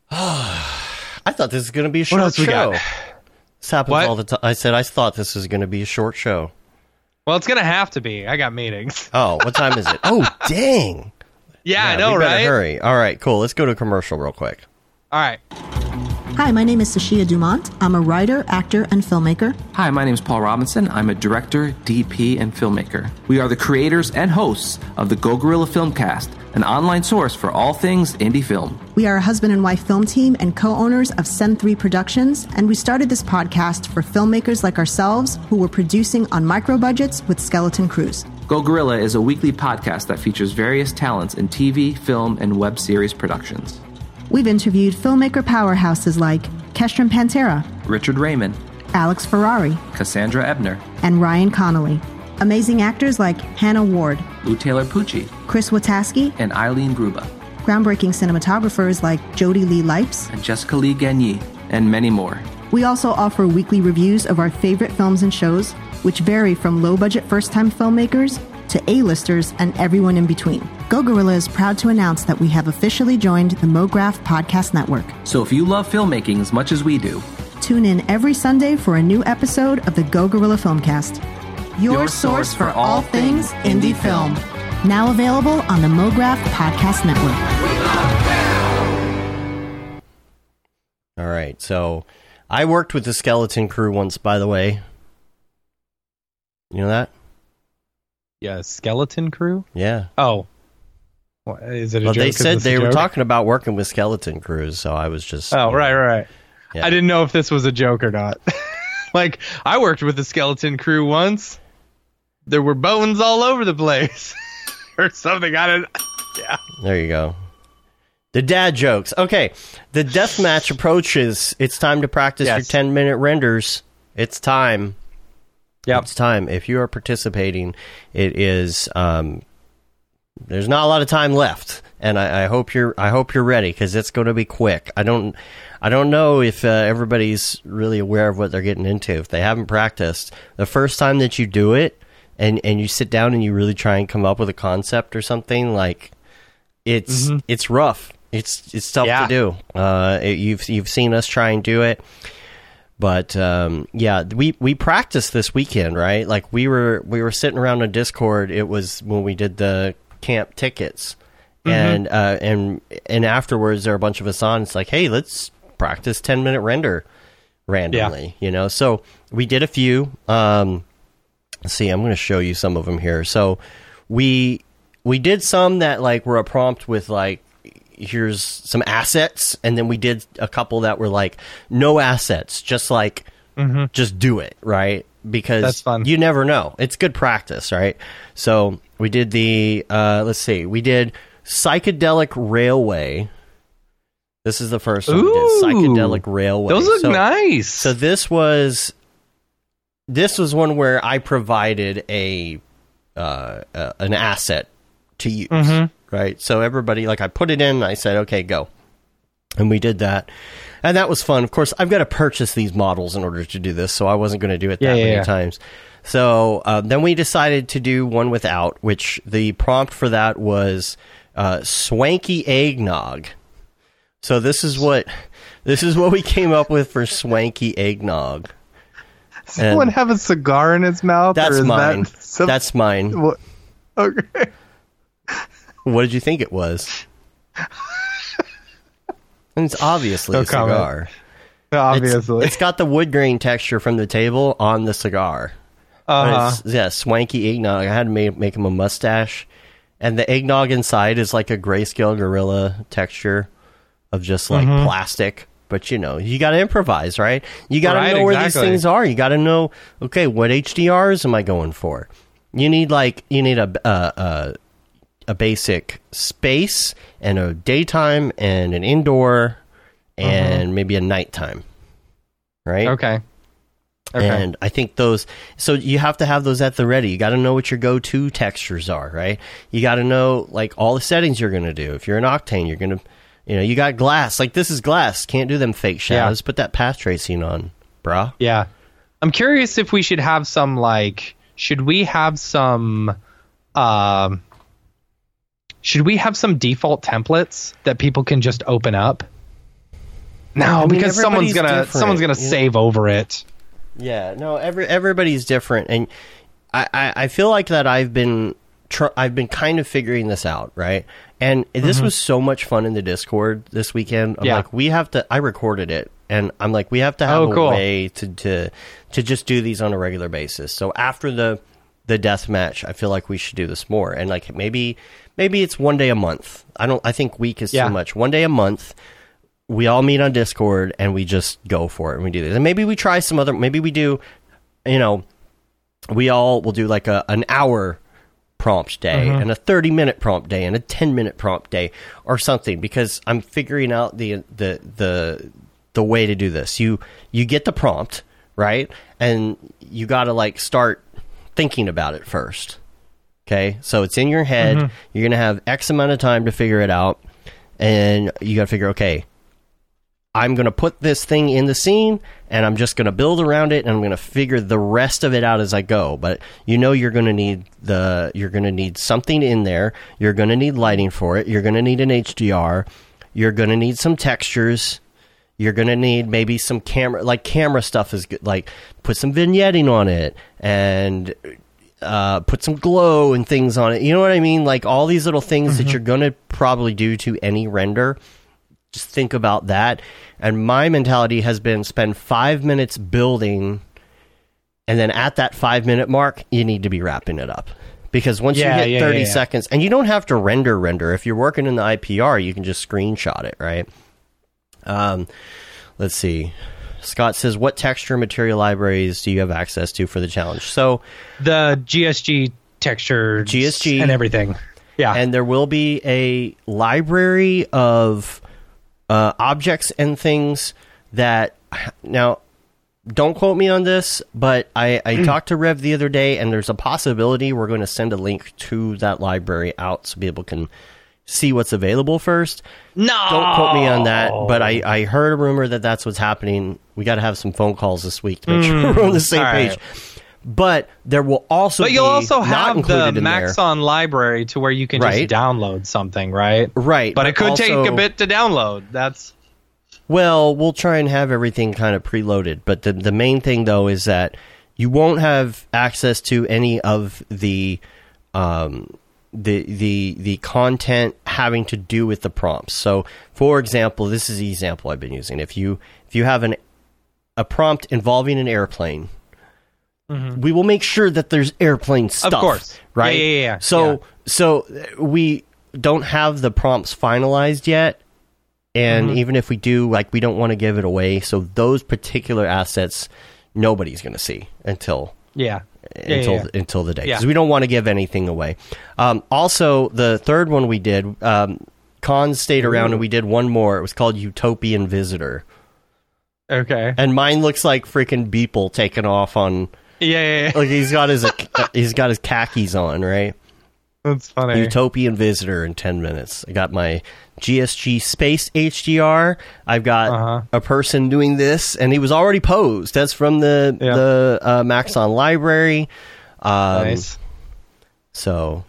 I thought this was going to be a short else we show. got? This happens What? all the time. I said I thought this was going to be a short show. Well, it's going to have to be. I got meetings. Oh, what time is it? Oh, dang. Yeah, yeah I know, we better right? Hurry. All right, cool. Let's go to a commercial real quick. All right. Hi, my name is Sashia Dumont. I'm a writer, actor, and filmmaker. Hi, my name is Paul Robinson. I'm a director, D P, and filmmaker. We are the creators and hosts of the Go Gorilla Filmcast, an online source for all things indie film. We are a husband and wife film team and co-owners of Send three Productions, and we started this podcast for filmmakers like ourselves who were producing on micro budgets with skeleton crews. Go Gorilla is a weekly podcast that features various talents in T V, film, and web series productions. We've interviewed filmmaker powerhouses like Kestrin Pantera, Richard Raymond, Alex Ferrari, Cassandra Ebner, and Ryan Connolly. Amazing actors like Hannah Ward, Lou Taylor Pucci, Chris Wataski, and Eileen Gruba. Groundbreaking cinematographers like Jody Lee Lipes, and Jessica Lee Gagné, and many more. We also offer weekly reviews of our favorite films and shows, which vary from low-budget first-time filmmakers to A-listers and everyone in between. Go Gorilla is proud to announce that we have officially joined the MoGraph Podcast Network. So if you love filmmaking as much as we do, tune in every Sunday for a new episode of the Go Gorilla Filmcast, your, your source for all things indie film. Now available on the MoGraph Podcast Network. All right, so I worked with the Skeleton Crew once, by the way. You know that? Yeah, Skeleton Crew? Yeah. Oh. What, is it a Well, joke? they Is said this a they were joke? talking about working with skeleton crews, so I was just. Oh, right, right. Yeah. I didn't know if this was a joke or not. Like, I worked with the skeleton crew once. There were bones all over the place. Or something. I don't. Yeah. There you go. The dad jokes. Okay, the deathmatch approaches. It's time to practice Yes. your ten-minute renders. It's time. Yep. It's time. If you are participating, it is. Um, there's not a lot of time left, and I, I hope you're. I hope you're ready because it's going to be quick. I don't. I don't know if uh, everybody's really aware of what they're getting into. If they haven't practiced, the first time that you do it, and and you sit down and you really try and come up with a concept or something, like it's Mm-hmm. it's rough. It's it's tough Yeah. to do. Uh, it, you've you've seen us try and do it. But um, yeah, we we practiced this weekend, right? Like we were we were sitting around on Discord. It was when we did the camp tickets, Mm-hmm. and uh, and and afterwards there were a bunch of us on. It's like, hey, let's practice ten minute render randomly, you know. So we did a few. Um, let's see, I'm going to show you some of them here. So we we did some that like were a prompt with like, here's some assets, and then we did a couple that were like no assets, just like just do it, right? Because That's fun. you never know. It's good practice, right? So we did the uh let's see, we did Psychedelic Railway. This is the first one we did, Ooh. Psychedelic Railway. Those look So- nice. So this was this was one where I provided a uh, uh an asset to use. Mhm. Right, so everybody, like, I put it in, and I said, okay, go. And we did that. And that was fun. Of course, I've got to purchase these models in order to do this, so I wasn't going to do it that Yeah, yeah, many yeah. times. So uh, then we decided to do one without, which the prompt for that was uh, Swanky Eggnog. So this is what this is what we came up with for Swanky Eggnog. Does someone and- have a cigar in his mouth? That's or is mine. That some- That's mine. What? Okay. What did you think it was? And it's obviously No a comment. cigar. It's- Obviously. It's got the wood grain texture from the table on the cigar. But uh-huh. it's, yeah, swanky eggnog. I had to make, make him a mustache. And the eggnog inside is like a grayscale gorilla texture of just like Mm-hmm. plastic. But, you know, you got to improvise, right? You got to Right, know where exactly. these things are. You got to know, okay, what H D Rs am I going for? You need like, you need a, uh, uh, a basic space and a daytime and an indoor and maybe a nighttime, right? Okay. Okay. And I think those, so you have to have those at the ready. You got to know what your go-to textures are, right? You got to know like all the settings you're going to do. If you're an Octane, you're going to, you know, you got glass. Like this is glass. Can't do them fake shadows. Put that path tracing on, brah. Yeah. I'm curious if we should have some, like, should we have some, um, should we have some default templates that people can just open up? No, I mean, because someone's everybody's gonna different, someone's gonna you know? save over it. Yeah, no, every everybody's different, and I, I, I feel like that I've been tr- I've been kind of figuring this out, right? And this was so much fun in the Discord this weekend. I'm Yeah. like, we have to. I recorded it, and I'm like, we have to have Oh, a cool. way to, to to just do these on a regular basis. So after the the death match, I feel like we should do this more, and like maybe maybe it's one day a month. I don't. I think week is Yeah. too much. One day a month. We all meet on Discord and we just go for it and we do this. And maybe we try some other, maybe we do, you know, we all will do like a an hour prompt day and a thirty minute prompt day and a ten minute prompt day or something, because I'm figuring out the the the the way to do this. You you get the prompt, right? And you got to like start thinking about it first. Okay? So it's in your head. You're going to have X amount of time to figure it out, and you got to figure, okay, I'm going to put this thing in the scene, and I'm just going to build around it, and I'm going to figure the rest of it out as I go. But you know you're going to need the you're going to need something in there. You're going to need lighting for it. You're going to need an H D R. You're going to need some textures. You're going to need maybe some camera, like camera stuff is good. Like put some vignetting on it and uh, put some glow and things on it. You know what I mean? Like all these little things that you're going to probably do to any render. Just think about that. And my mentality has been spend five minutes building, and then at that five minute mark, you need to be wrapping it up, Because once Yeah, you hit yeah, thirty yeah, yeah. seconds, and you don't have to render render. If you're working in the I P R, you can just screenshot it, right? Um, let's see. Scott says, what texture material libraries do you have access to for the challenge? So The G S G texture, G S G and everything. Yeah. And there will be a library of uh, objects and things that, now, don't quote me on this, but I, I talked to Rev the other day, and there's a possibility we're going to send a link to that library out so people can see what's available first. No! Don't quote me on that, but I, I heard a rumor that that's what's happening. We got to have some phone calls this week to make sure we're on the same all page. right. But there will also But be you'll also not have included the in there. Maxon library to where you can Right. just download something, right? Right. But it could also- take a bit to download. That's Well, we'll try and have everything kind of preloaded. But the the main thing, though, is that you won't have access to any of the um, the the the content having to do with the prompts. So, for example, this is the example I've been using. If you if you have an a prompt involving an airplane, mm-hmm. we will make sure that there's airplane stuff. Of course. Right? Yeah, yeah, yeah. So Yeah. so we don't have the prompts finalized yet. And Mm-hmm. even if we do, like, we don't want to give it away. So those particular assets, nobody's going to see until yeah. Yeah, until yeah, yeah. until the day, Yeah. because we don't want to give anything away. Um, also, the third one we did, um, Cons stayed around, and we did one more. It was called Utopian Visitor, Okay. and mine looks like freaking Beeple taking off on. Yeah, yeah, yeah. Like he's got his uh, he's got his khakis on, right? That's funny. Utopian Visitor in ten minutes. I got my G S G Space H D R. I've got Uh-huh. a person doing this, and he was already posed. That's from the Yeah. the uh, Maxon library. Um, nice. So,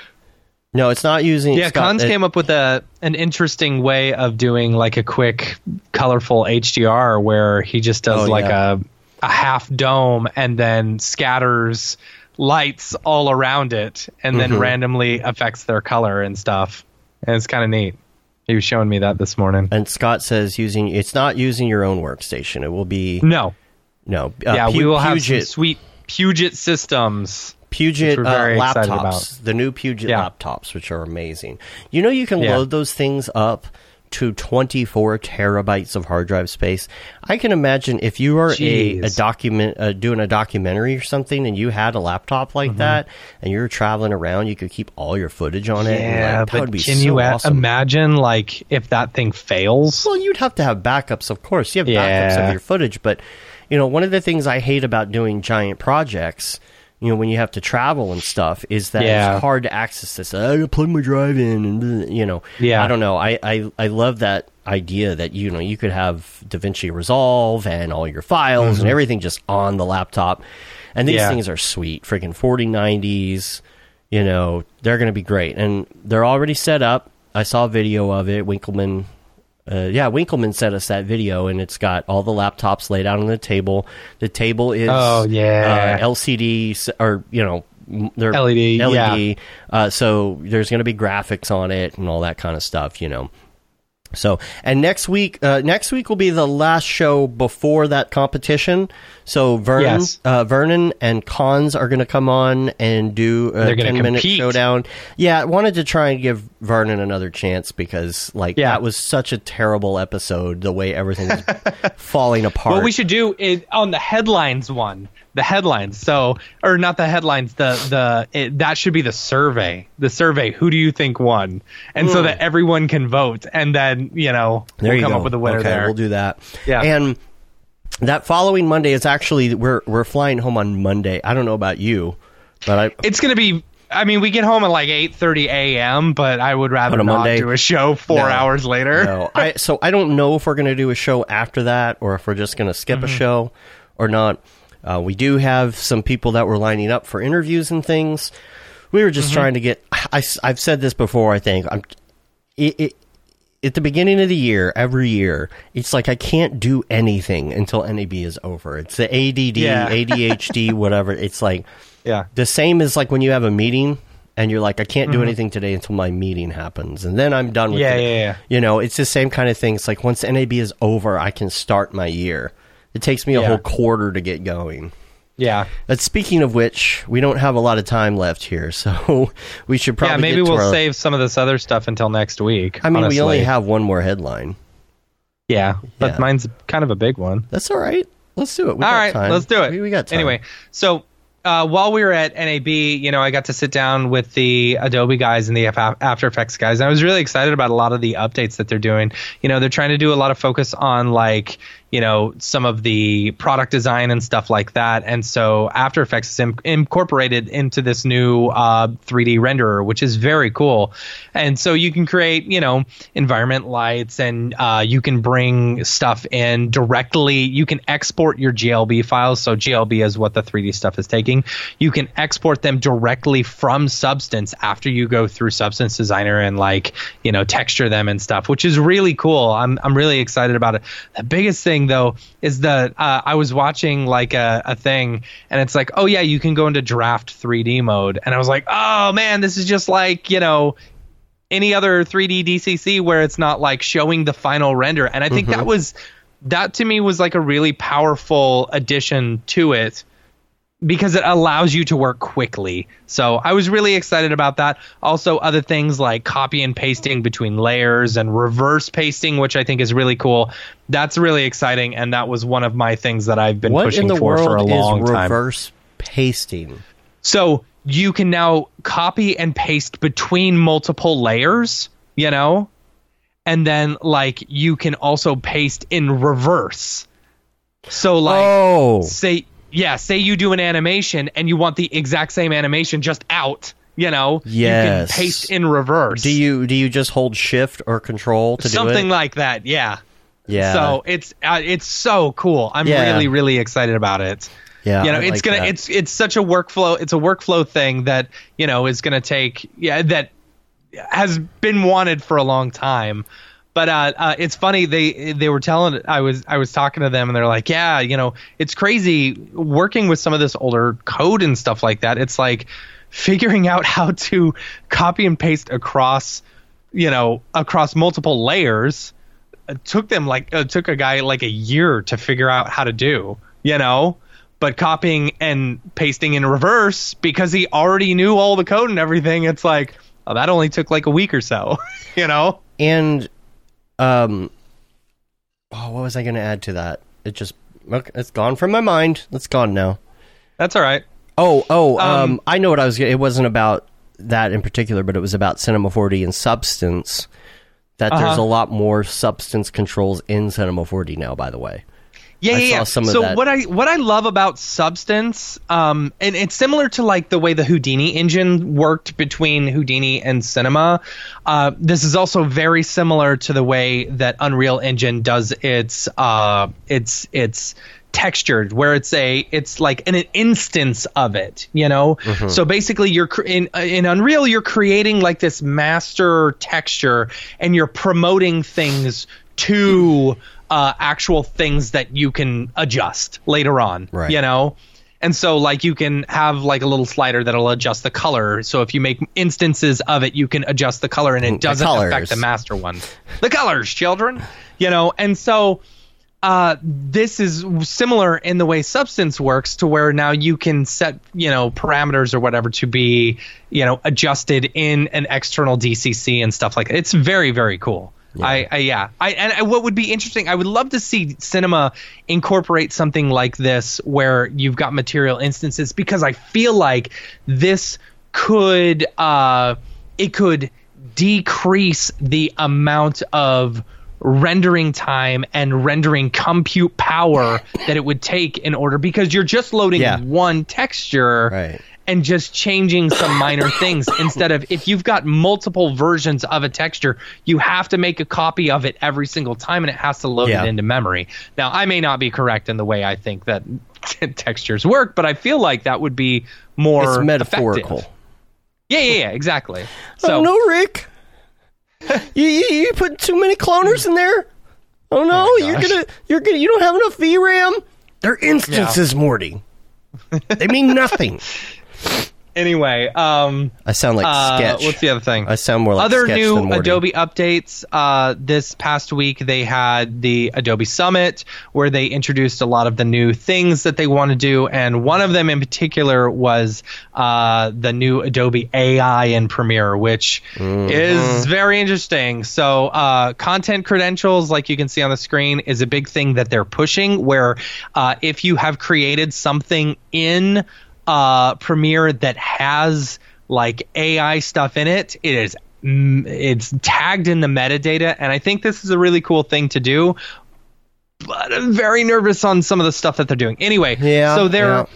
no, it's not using. Yeah, Scott, Cons it- came up with a an interesting way of doing like a quick, colorful H D R where he just does Oh, like yeah. a a half dome and then scatters lights all around it and then Mhm. randomly affects their color and stuff. And it's kind of neat. He was showing me that this morning. And Scott says using it's not using your own workstation. It will be No. no. Uh, yeah, Pu- we will have some Puget sweet Puget systems. Puget which uh, we're very excited laptops, about. the new Puget Yeah. laptops, which are amazing. You know, you can Yeah. load those things up to twenty-four terabytes of hard drive space. I can imagine if you are a, Jeez. a document uh, doing a documentary or something, and you had a laptop like that, and you're traveling around, you could keep all your footage on it. and, Yeah, like, that would but be can so you a- awesome. imagine like if that thing fails? Well, you'd have to have backups, of course. You have backups Yeah. of your footage, but you know, one of the things I hate about doing giant projects, you know, when you have to travel and stuff, is that Yeah. it's hard to access this. I gotta plug my drive in, and you know, Yeah. I don't know. I, I I love that idea that you know you could have DaVinci Resolve and all your files and everything just on the laptop, and these Mm-hmm. Yeah. things are sweet, freaking forty nineties. You know, they're going to be great, and they're already set up. I saw a video of it. Winkleman. Uh, yeah, Winkleman sent us that video, and it's got all the laptops laid out on the table. The table is Oh, yeah. uh, L C D s- or you know m- they're L E D, L E yeah. D. Uh, so there's going to be graphics on it and all that kind of stuff, you know. So and next week, uh, next week will be the last show before that competition. So Vernon, Yes. uh, Vernon and Cons are going to come on and do a They're gonna ten minute compete. showdown. Yeah, I wanted to try and give Vernon another chance because like Yeah. that was such a terrible episode. The way everything was falling apart. What we should do is on the headlines one, the headlines. So, or not the headlines. The the it, that should be the survey. The survey. Who do you think won? And so that everyone can vote, and then you know There we'll you come go. up with a winner okay, there. we'll do that. Yeah. And that following Monday is actually we're we're flying home on Monday. I don't know about you, but I It's gonna be. I mean, we get home at like eight thirty a.m., but I would rather On a not Monday? do a show four No. hours later. no. I so I don't know if we're going to do a show after that or if we're just going to skip Mm-hmm. a show or not. Uh, we do have some people that were lining up for interviews and things. We were Mm-hmm. just trying to get. I, have said this before. I think I'm. It, it, at the beginning of the year, every year, it's like I can't do anything until N A B is over. It's the A D D, Yeah. A D H D, whatever. It's like Yeah. the same as like when you have a meeting and you're like, I can't do Mhm. anything today until my meeting happens, and then I'm done with Yeah, it. yeah, yeah. You know, it's the same kind of thing. It's like once N A B is over, I can start my year. It takes me a Yeah. whole quarter to get going. Yeah. But speaking of which, we don't have a lot of time left here, so we should probably Yeah, maybe get to we'll our, save some of this other stuff until next week. I mean, honestly. we only have one more headline. Yeah, but Yeah. mine's kind of a big one. That's all right. Let's do it. We All got right, time. let's do it. We, we got time. Anyway, so uh, while we were at N A B, you know, I got to sit down with the Adobe guys and the After Effects guys. And I was really excited about a lot of the updates that they're doing. You know, they're trying to do a lot of focus on like, you know, some of the product design and stuff like that. And so After Effects is im- incorporated into this new uh, three D renderer, which is very cool. And so you can create, you know, environment lights, and uh, you can bring stuff in directly. You can export your G L B files. So G L B is what the three D stuff is taking. You can export them directly from Substance after you go through Substance Designer and like, you know, texture them and stuff, which is really cool. I'm I'm really excited about it. The biggest thing though is that uh, I was watching like a, a thing, and it's like, oh yeah, you can go into draft three D mode, and I was like, oh man, this is just like, you know, any other three D D C C where it's not like showing the final render. And I think Mm-hmm. that was that to me was like a really powerful addition to it, because it allows you to work quickly. So I was really excited about that. Also, other things like copy and pasting between layers and reverse pasting, which I think is really cool. That's really exciting, and that was one of my things that I've been What pushing in the for world for a long is time. reverse pasting? So you can now copy and paste between multiple layers, you know, and then like you can also paste in reverse. So like, Oh. say, yeah, say you do an animation and you want the exact same animation just out, you know, Yes. you can paste in reverse. Do you do you just hold Shift or Control to Something do it? like that, yeah. Yeah. So it's uh, it's so cool. I'm Yeah. really really excited about it. Yeah, you know, I it's like gonna that. it's it's such a workflow. It's a workflow thing that, you know, is gonna take yeah that has been wanted for a long time. But uh, uh, it's funny, they they were telling I was I was talking to them, and they're like, yeah, you know, it's crazy working with some of this older code and stuff like that. It's like figuring out how to copy and paste across, you know, across multiple layers. It took them like it took a guy like a year to figure out how to do, you know. But copying and pasting in reverse, because he already knew all the code and everything, it's like, oh, that only took like a week or so, you know. And um, oh, what was I going to add to that? It just okay, it's gone from my mind. It's gone now. That's all right. Oh, oh, um, Um, I know what I was. It wasn't about that in particular, but it was about Cinema four D and Substance. That there's Uh-huh. a lot more substance controls in Cinema four D now. By the way. Yeah, I yeah, saw yeah. some of so that. what I what I love about Substance, um, and it's similar to like the way the Houdini engine worked between Houdini and Cinema. Uh, this is also very similar to the way that Unreal Engine does its uh, its its textured, where it's a it's like an, an instance of it, you know. Mm-hmm. So basically, you're cr- in in Unreal, you're creating like this master texture, and you're promoting things to uh, actual things that you can adjust later on, Right. you know? And so like you can have like a little slider that'll adjust the color. So if you make instances of it, you can adjust the color and it The doesn't colors. affect the master one. The colors, children, you know? And so uh, this is similar in the way Substance works, to where now you can set, you know, parameters or whatever to be, you know, adjusted in an external D C C and stuff like that. It's very, very cool. Yeah. I, I yeah I and I, what would be interesting, I would love to see Cinema incorporate something like this where you've got material instances, because I feel like this could uh it could decrease the amount of rendering time and rendering compute power that it would take in order, because you're just loading Yeah. one texture Right. and just changing some minor things, instead of, if you've got multiple versions of a texture, you have to make a copy of it every single time, and it has to load Yeah. it into memory. Now, I may not be correct in the way I think that textures work, but I feel like that would be more It's metaphorical. effective. Yeah, yeah, yeah, exactly. Oh So, no, Rick! you, you you put too many cloners in there. Oh no, Oh my you're gosh. gonna you're gonna you don't have enough V RAM. They're instances, Morty. They mean nothing. Anyway, um, I sound like uh, Sketch. What's the other thing? I sound more like other Sketch new than Morty. Adobe updates. Uh, this past week, they had the Adobe Summit where they introduced a lot of the new things that they want to do, and one of them in particular was uh, the new Adobe A I in Premiere, which mm-hmm. is very interesting. So, uh, content credentials, like you can see on the screen, is a big thing that they're pushing. Where uh, if you have created something in Uh, Premiere that has like A I stuff in it, it is it's tagged in the metadata, and I think this is a really cool thing to do. But I'm very nervous on some of the stuff that they're doing. Anyway, yeah, so they're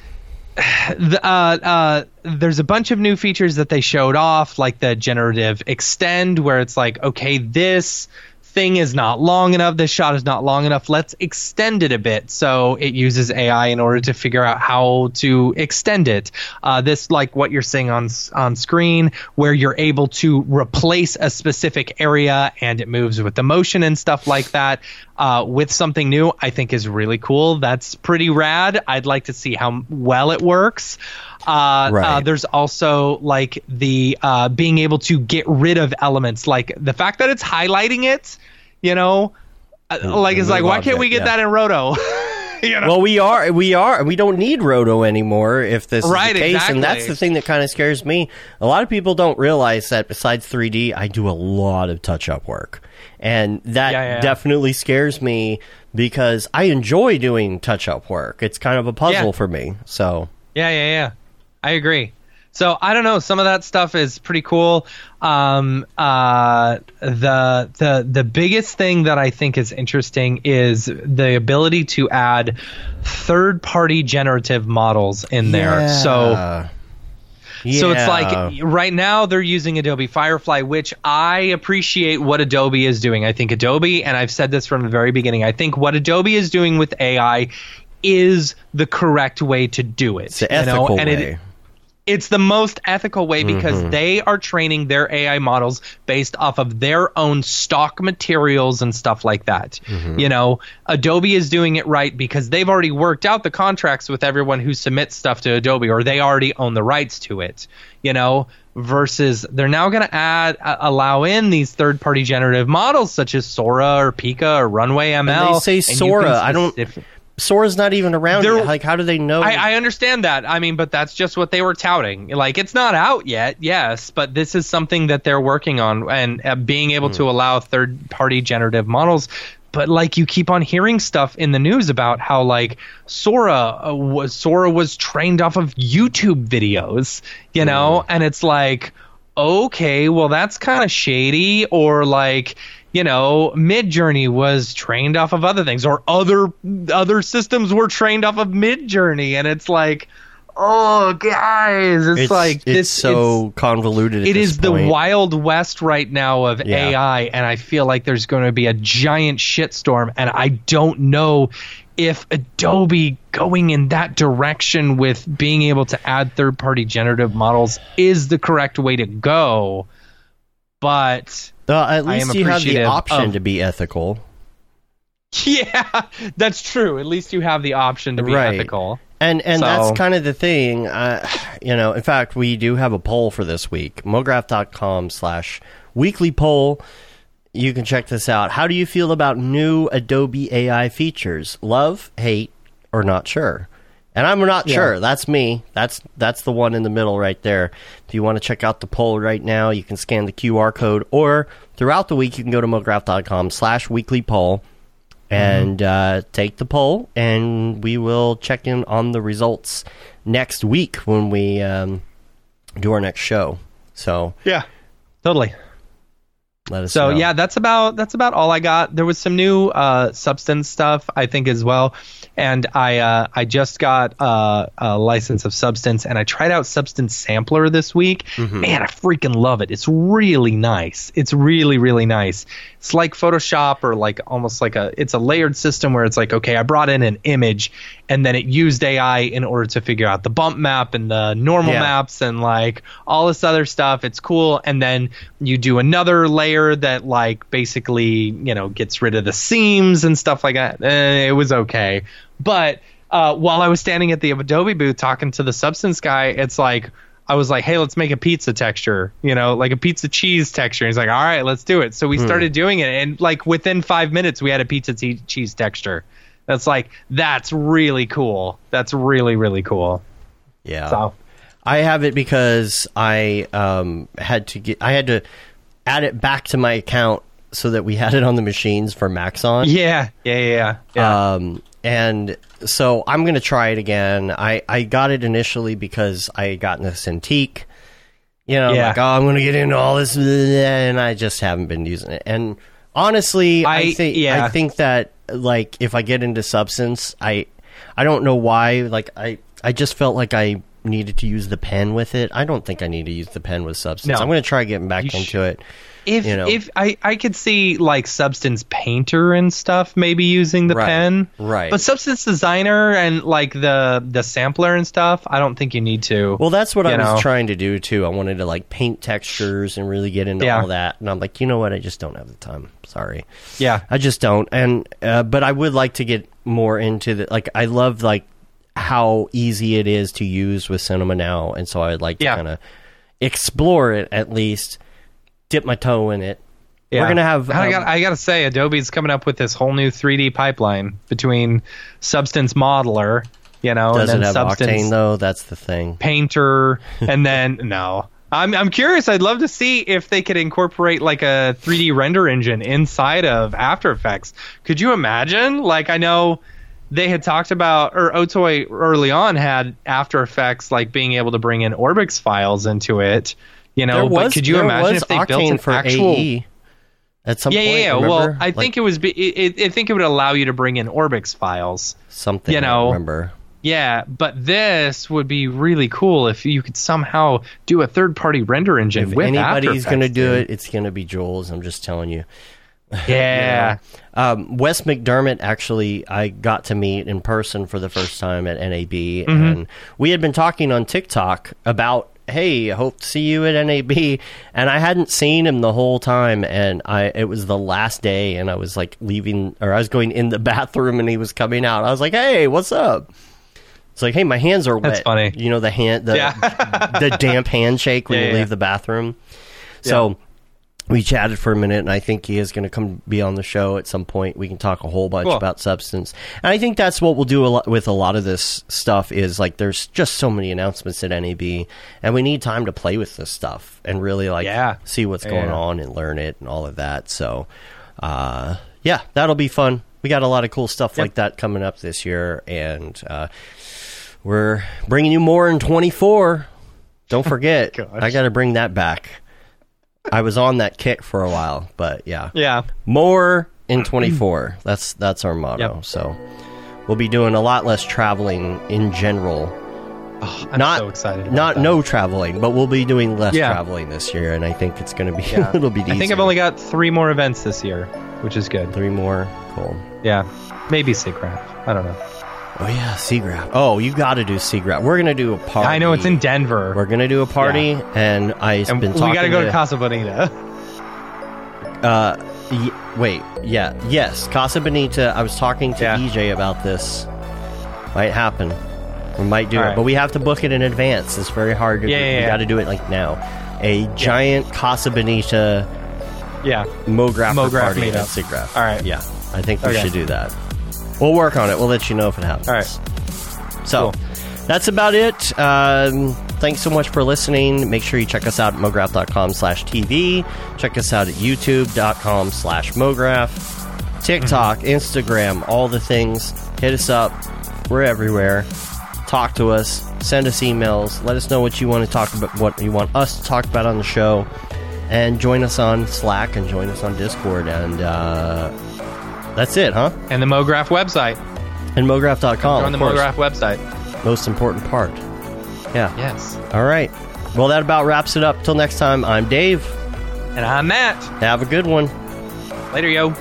yeah. the, uh, uh, there's a bunch of new features that they showed off, like the generative extend, where it's like, okay, this thing is not long enough, this shot is not long enough, let's extend it a bit. So it uses A I in order to figure out how to extend it. Uh, this, like what you're seeing on on screen, where you're able to replace a specific area and it moves with the motion and stuff like that, uh, with something new, I think is really cool. That's pretty rad. I'd like to see how well it works. Uh, right. uh, there's also like the uh, being able to get rid of elements, like the fact that it's highlighting it, you know, uh, like it's like, why can't we get yeah. that in Roto? You know? Well, we are, we are, we don't need Roto anymore if this right, is the case, exactly. and that's the thing that kind of scares me. A lot of people don't realize that besides three D, I do a lot of touch-up work, and that yeah, yeah. definitely scares me because I enjoy doing touch-up work. It's kind of a puzzle yeah. for me. So yeah, yeah, yeah, I agree. So I don't know. Some of that stuff is pretty cool. Um, uh, the the the biggest thing that I think is interesting is the ability to add third-party generative models in there. Yeah. So. Yeah. So it's like right now they're using Adobe Firefly, which I appreciate what Adobe is doing. I think Adobe, and I've said this from the very beginning, I think what Adobe is doing with A I is the correct way to do it. It's the ethical you know? and way. It, It's the most ethical way because mm-hmm. they are training their A I models based off of their own stock materials and stuff like that. Mm-hmm. You know, Adobe is doing it right because they've already worked out the contracts with everyone who submits stuff to Adobe, or they already own the rights to it, you know, versus they're now going to add, uh, allow in these third-party generative models such as Sora or Pika or Runway M L. And they say Sora. I don't... Sora's not even around yet. Like, how do they know? I, I understand that. I mean, but that's just what they were touting. Like, it's not out yet, yes, but this is something that they're working on, and uh, being able mm. to allow third-party generative models. But like, you keep on hearing stuff in the news about how like Sora uh, was Sora was trained off of YouTube videos, you know, mm. and it's like, okay, well, that's kind of shady, or like. You know, Midjourney was trained off of other things, or other other systems were trained off of Midjourney, and it's like, oh, guys, it's, it's like it's this, so it's, convoluted. At it this is point. The wild west right now of yeah. A I, and I feel like there's going to be a giant shitstorm, and I don't know if Adobe going in that direction with being able to add third-party generative models is the correct way to go, but. Uh, at least you have the option of, to be ethical. Yeah, that's true. At least you have the option to be right. ethical. And and so. that's kind of the thing. Uh, you know, in fact, we do have a poll for this week. Mograph.com slash weekly poll. You can check this out. How do you feel about new Adobe A I features? Love, hate, or not sure? And I'm not yeah. sure. That's me. That's that's the one in the middle right there. If you want to check out the poll right now, you can scan the Q R code, or throughout the week, you can go to mograph.com slash weekly poll and mm-hmm. uh, take the poll, and we will check in on the results next week when we um, do our next show. So yeah, totally. Let us so know. yeah, that's about that's about all I got. There was some new uh, Substance stuff, I think, as well. And I uh, I just got uh, a license of Substance, and I tried out Substance Sampler this week. Mm-hmm. Man, I freaking love it. It's really nice. It's really, really nice. It's like Photoshop, or like almost like a, it's a layered system where it's like, okay, I brought in an image, and then it used A I in order to figure out the bump map and the normal yeah. maps and like all this other stuff. It's cool. And then you do another layer that like basically, you know, gets rid of the seams and stuff like that. Eh, it was okay. But uh, while I was standing at the Adobe booth talking to the Substance guy, it's like, I was like, hey, let's make a pizza texture, you know, like a pizza cheese texture. And he's like, all right, let's do it. So we hmm. started doing it. And like within five minutes, we had a pizza te- cheese texture. That's like, that's really cool. That's really, really cool. Yeah. So I have it because I um, had to get, I had to add it back to my account so that we had it on the machines for Maxon. Yeah. Yeah. Yeah. yeah. Um, and so I'm going to try it again. I, I got it initially because I had gotten a Cintiq. You know, yeah. like, oh, I'm going to get into all this, and I just haven't been using it. And honestly, I, I think yeah. I think that, like, if I get into Substance, I I don't know why. Like, I, I just felt like I needed to use the pen with it. I don't think I need to use the pen with Substance. No. I'm going to try getting back You into should. it. If you know. if I, I could see like Substance Painter and stuff maybe using the Right, pen, right. But Substance Designer and like the the sampler and stuff, I don't think you need to. Well, that's what you I was know. trying to do too. I wanted to like paint textures and really get into Yeah. all that, and I'm like, you know what? I just don't have the time. Sorry, Yeah, I just don't. And uh, but I would like to get more into the like. I love like how easy it is to use with Cinema now, and so I would like to Yeah. kind of explore it at least, dip my toe in it. yeah. We're gonna have. I um, got I gotta say, Adobe's coming up with this whole new three D pipeline between Substance Modeler, you know, does and it then have Substance Octane though? That's the thing. Painter, and then no. I'm I'm curious. I'd love to see if they could incorporate like a three D render engine inside of After Effects. Could you imagine? Like, I know they had talked about, or Otoy early on had After Effects like being able to bring in Orbix files into it. You know, There was, but could you there imagine was if they Octane built an for actual? A E at some Yeah, point? yeah, yeah. Remember? Well, I Like, think it was. Be, it, it, I think it would allow you to bring in Orbix files. something. you I know, remember. Yeah, but this would be really cool if you could somehow do a third-party render engine If with anybody's going to to do it, it's going to be Jules. I'm just telling you. Yeah. Um, Wes McDermott, actually, I got to meet in person for the first time at N A B, Mm-hmm. and we had been talking on TikTok about, hey, I hope to see you at N A B, and I hadn't seen him the whole time, and I it was the last day, and I was like leaving, or I was going in the bathroom, and he was coming out. I was like, hey, what's up? It's like, hey, my hands are wet. That's funny. You know, the hand, the, Yeah. the damp handshake when Yeah, you yeah. leave the bathroom. So we chatted for a minute, and I think he is going to come be on the show at some point. We can talk a whole bunch Cool. about Substance. And I think that's what we'll do a lot with a lot of this stuff is, like, there's just so many announcements at N A B, and we need time to play with this stuff and really, like, Yeah. see what's going Yeah. on and learn it and all of that. So, uh, yeah, that'll be fun. We got a lot of cool stuff Yep. like that coming up this year, and uh, we're bringing you more in twenty-four. Don't forget, Gosh. I got to bring that back. I was on that kick for a while, but yeah, Yeah. more in twenty-four. That's that's our motto. Yep. So we'll be doing a lot less traveling in general. Oh, I'm not so excited. About not that. no traveling, but we'll be doing less Yeah. traveling this year, and I think it's going to be Yeah. a little bit easier. I think I've only got three more events this year, which is good. three more. Cool. Yeah. Maybe SIGGRAPH. I don't know. Oh yeah, SIGGRAPH. Oh, you got to do SIGGRAPH. We're gonna do a party. I know it's in Denver. We're gonna do a party, and I've and been we talking got to go to to Casa Bonita. Uh, y- wait, yeah, yes, Casa Bonita. I was talking to Yeah. E J about this. Might happen. We might do All it, right. but we have to book it in advance. It's very hard to Yeah, do. yeah, We yeah. got to do it like now. A giant Casa Bonita Yeah. MoGraph MoGraph party meetup. at SIGGRAPH. All right. Yeah, I think we Okay. should do that. We'll work on it. We'll let you know if it happens. All right. So Cool. that's about it. Um, thanks so much for listening. Make sure you check us out at mograph.com slash TV. Check us out at youtube.com slash mograph. TikTok, Mm-hmm. Instagram, all the things. Hit us up. We're everywhere. Talk to us. Send us emails. Let us know what you want to talk about, what you want us to talk about on the show. And join us on Slack and join us on Discord. And uh, that's it, huh? And the MoGraph website. And mograph dot com. Join the of course. MoGraph website. Most important part. Yeah. Yes. All right. Well, that about wraps it up. Till next time, I'm Dave. And I'm Matt. Have a good one. Later, yo.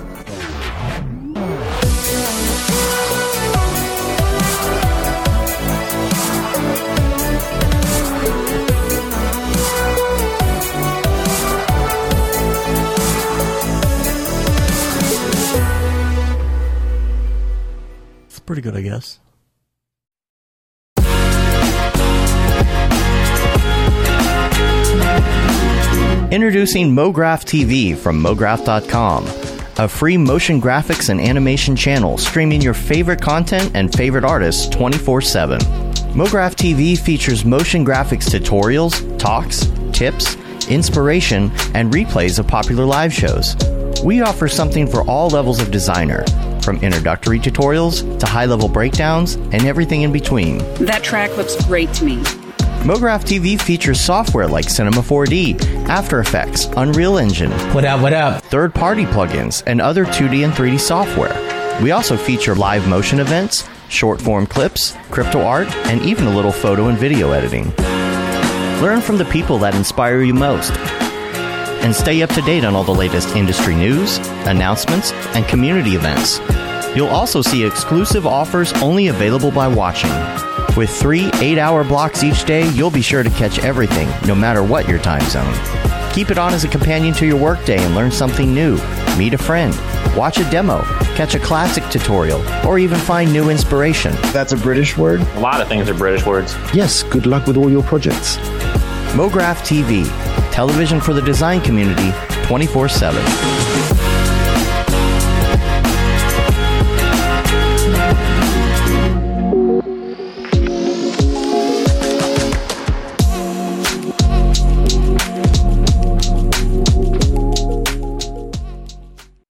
It's pretty good, I guess. Introducing MoGraph T V from MoGraph dot com, a free motion graphics and animation channel streaming your favorite content and favorite artists twenty-four seven. MoGraph T V features motion graphics tutorials, talks, tips, inspiration, and replays of popular live shows. We offer something for all levels of designer, from introductory tutorials to high-level breakdowns and everything in between. That track looks great to me. MoGraph T V features software like Cinema four D, After Effects, Unreal Engine, What up, what up? third-party plugins, and other two D and three D software. We also feature live motion events, short-form clips, crypto art, and even a little photo and video editing. Learn from the people that inspire you most, and stay up to date on all the latest industry news, announcements, and community events. You'll also see exclusive offers only available by watching. With three eight-hour blocks each day, you'll be sure to catch everything, no matter what your time zone. Keep it on as a companion to your workday and learn something new. Meet a friend, watch a demo, catch a classic tutorial, or even find new inspiration. That's a British word? A lot of things are British words. Yes, good luck with all your projects. MoGraph T V, television for the design community, twenty-four seven.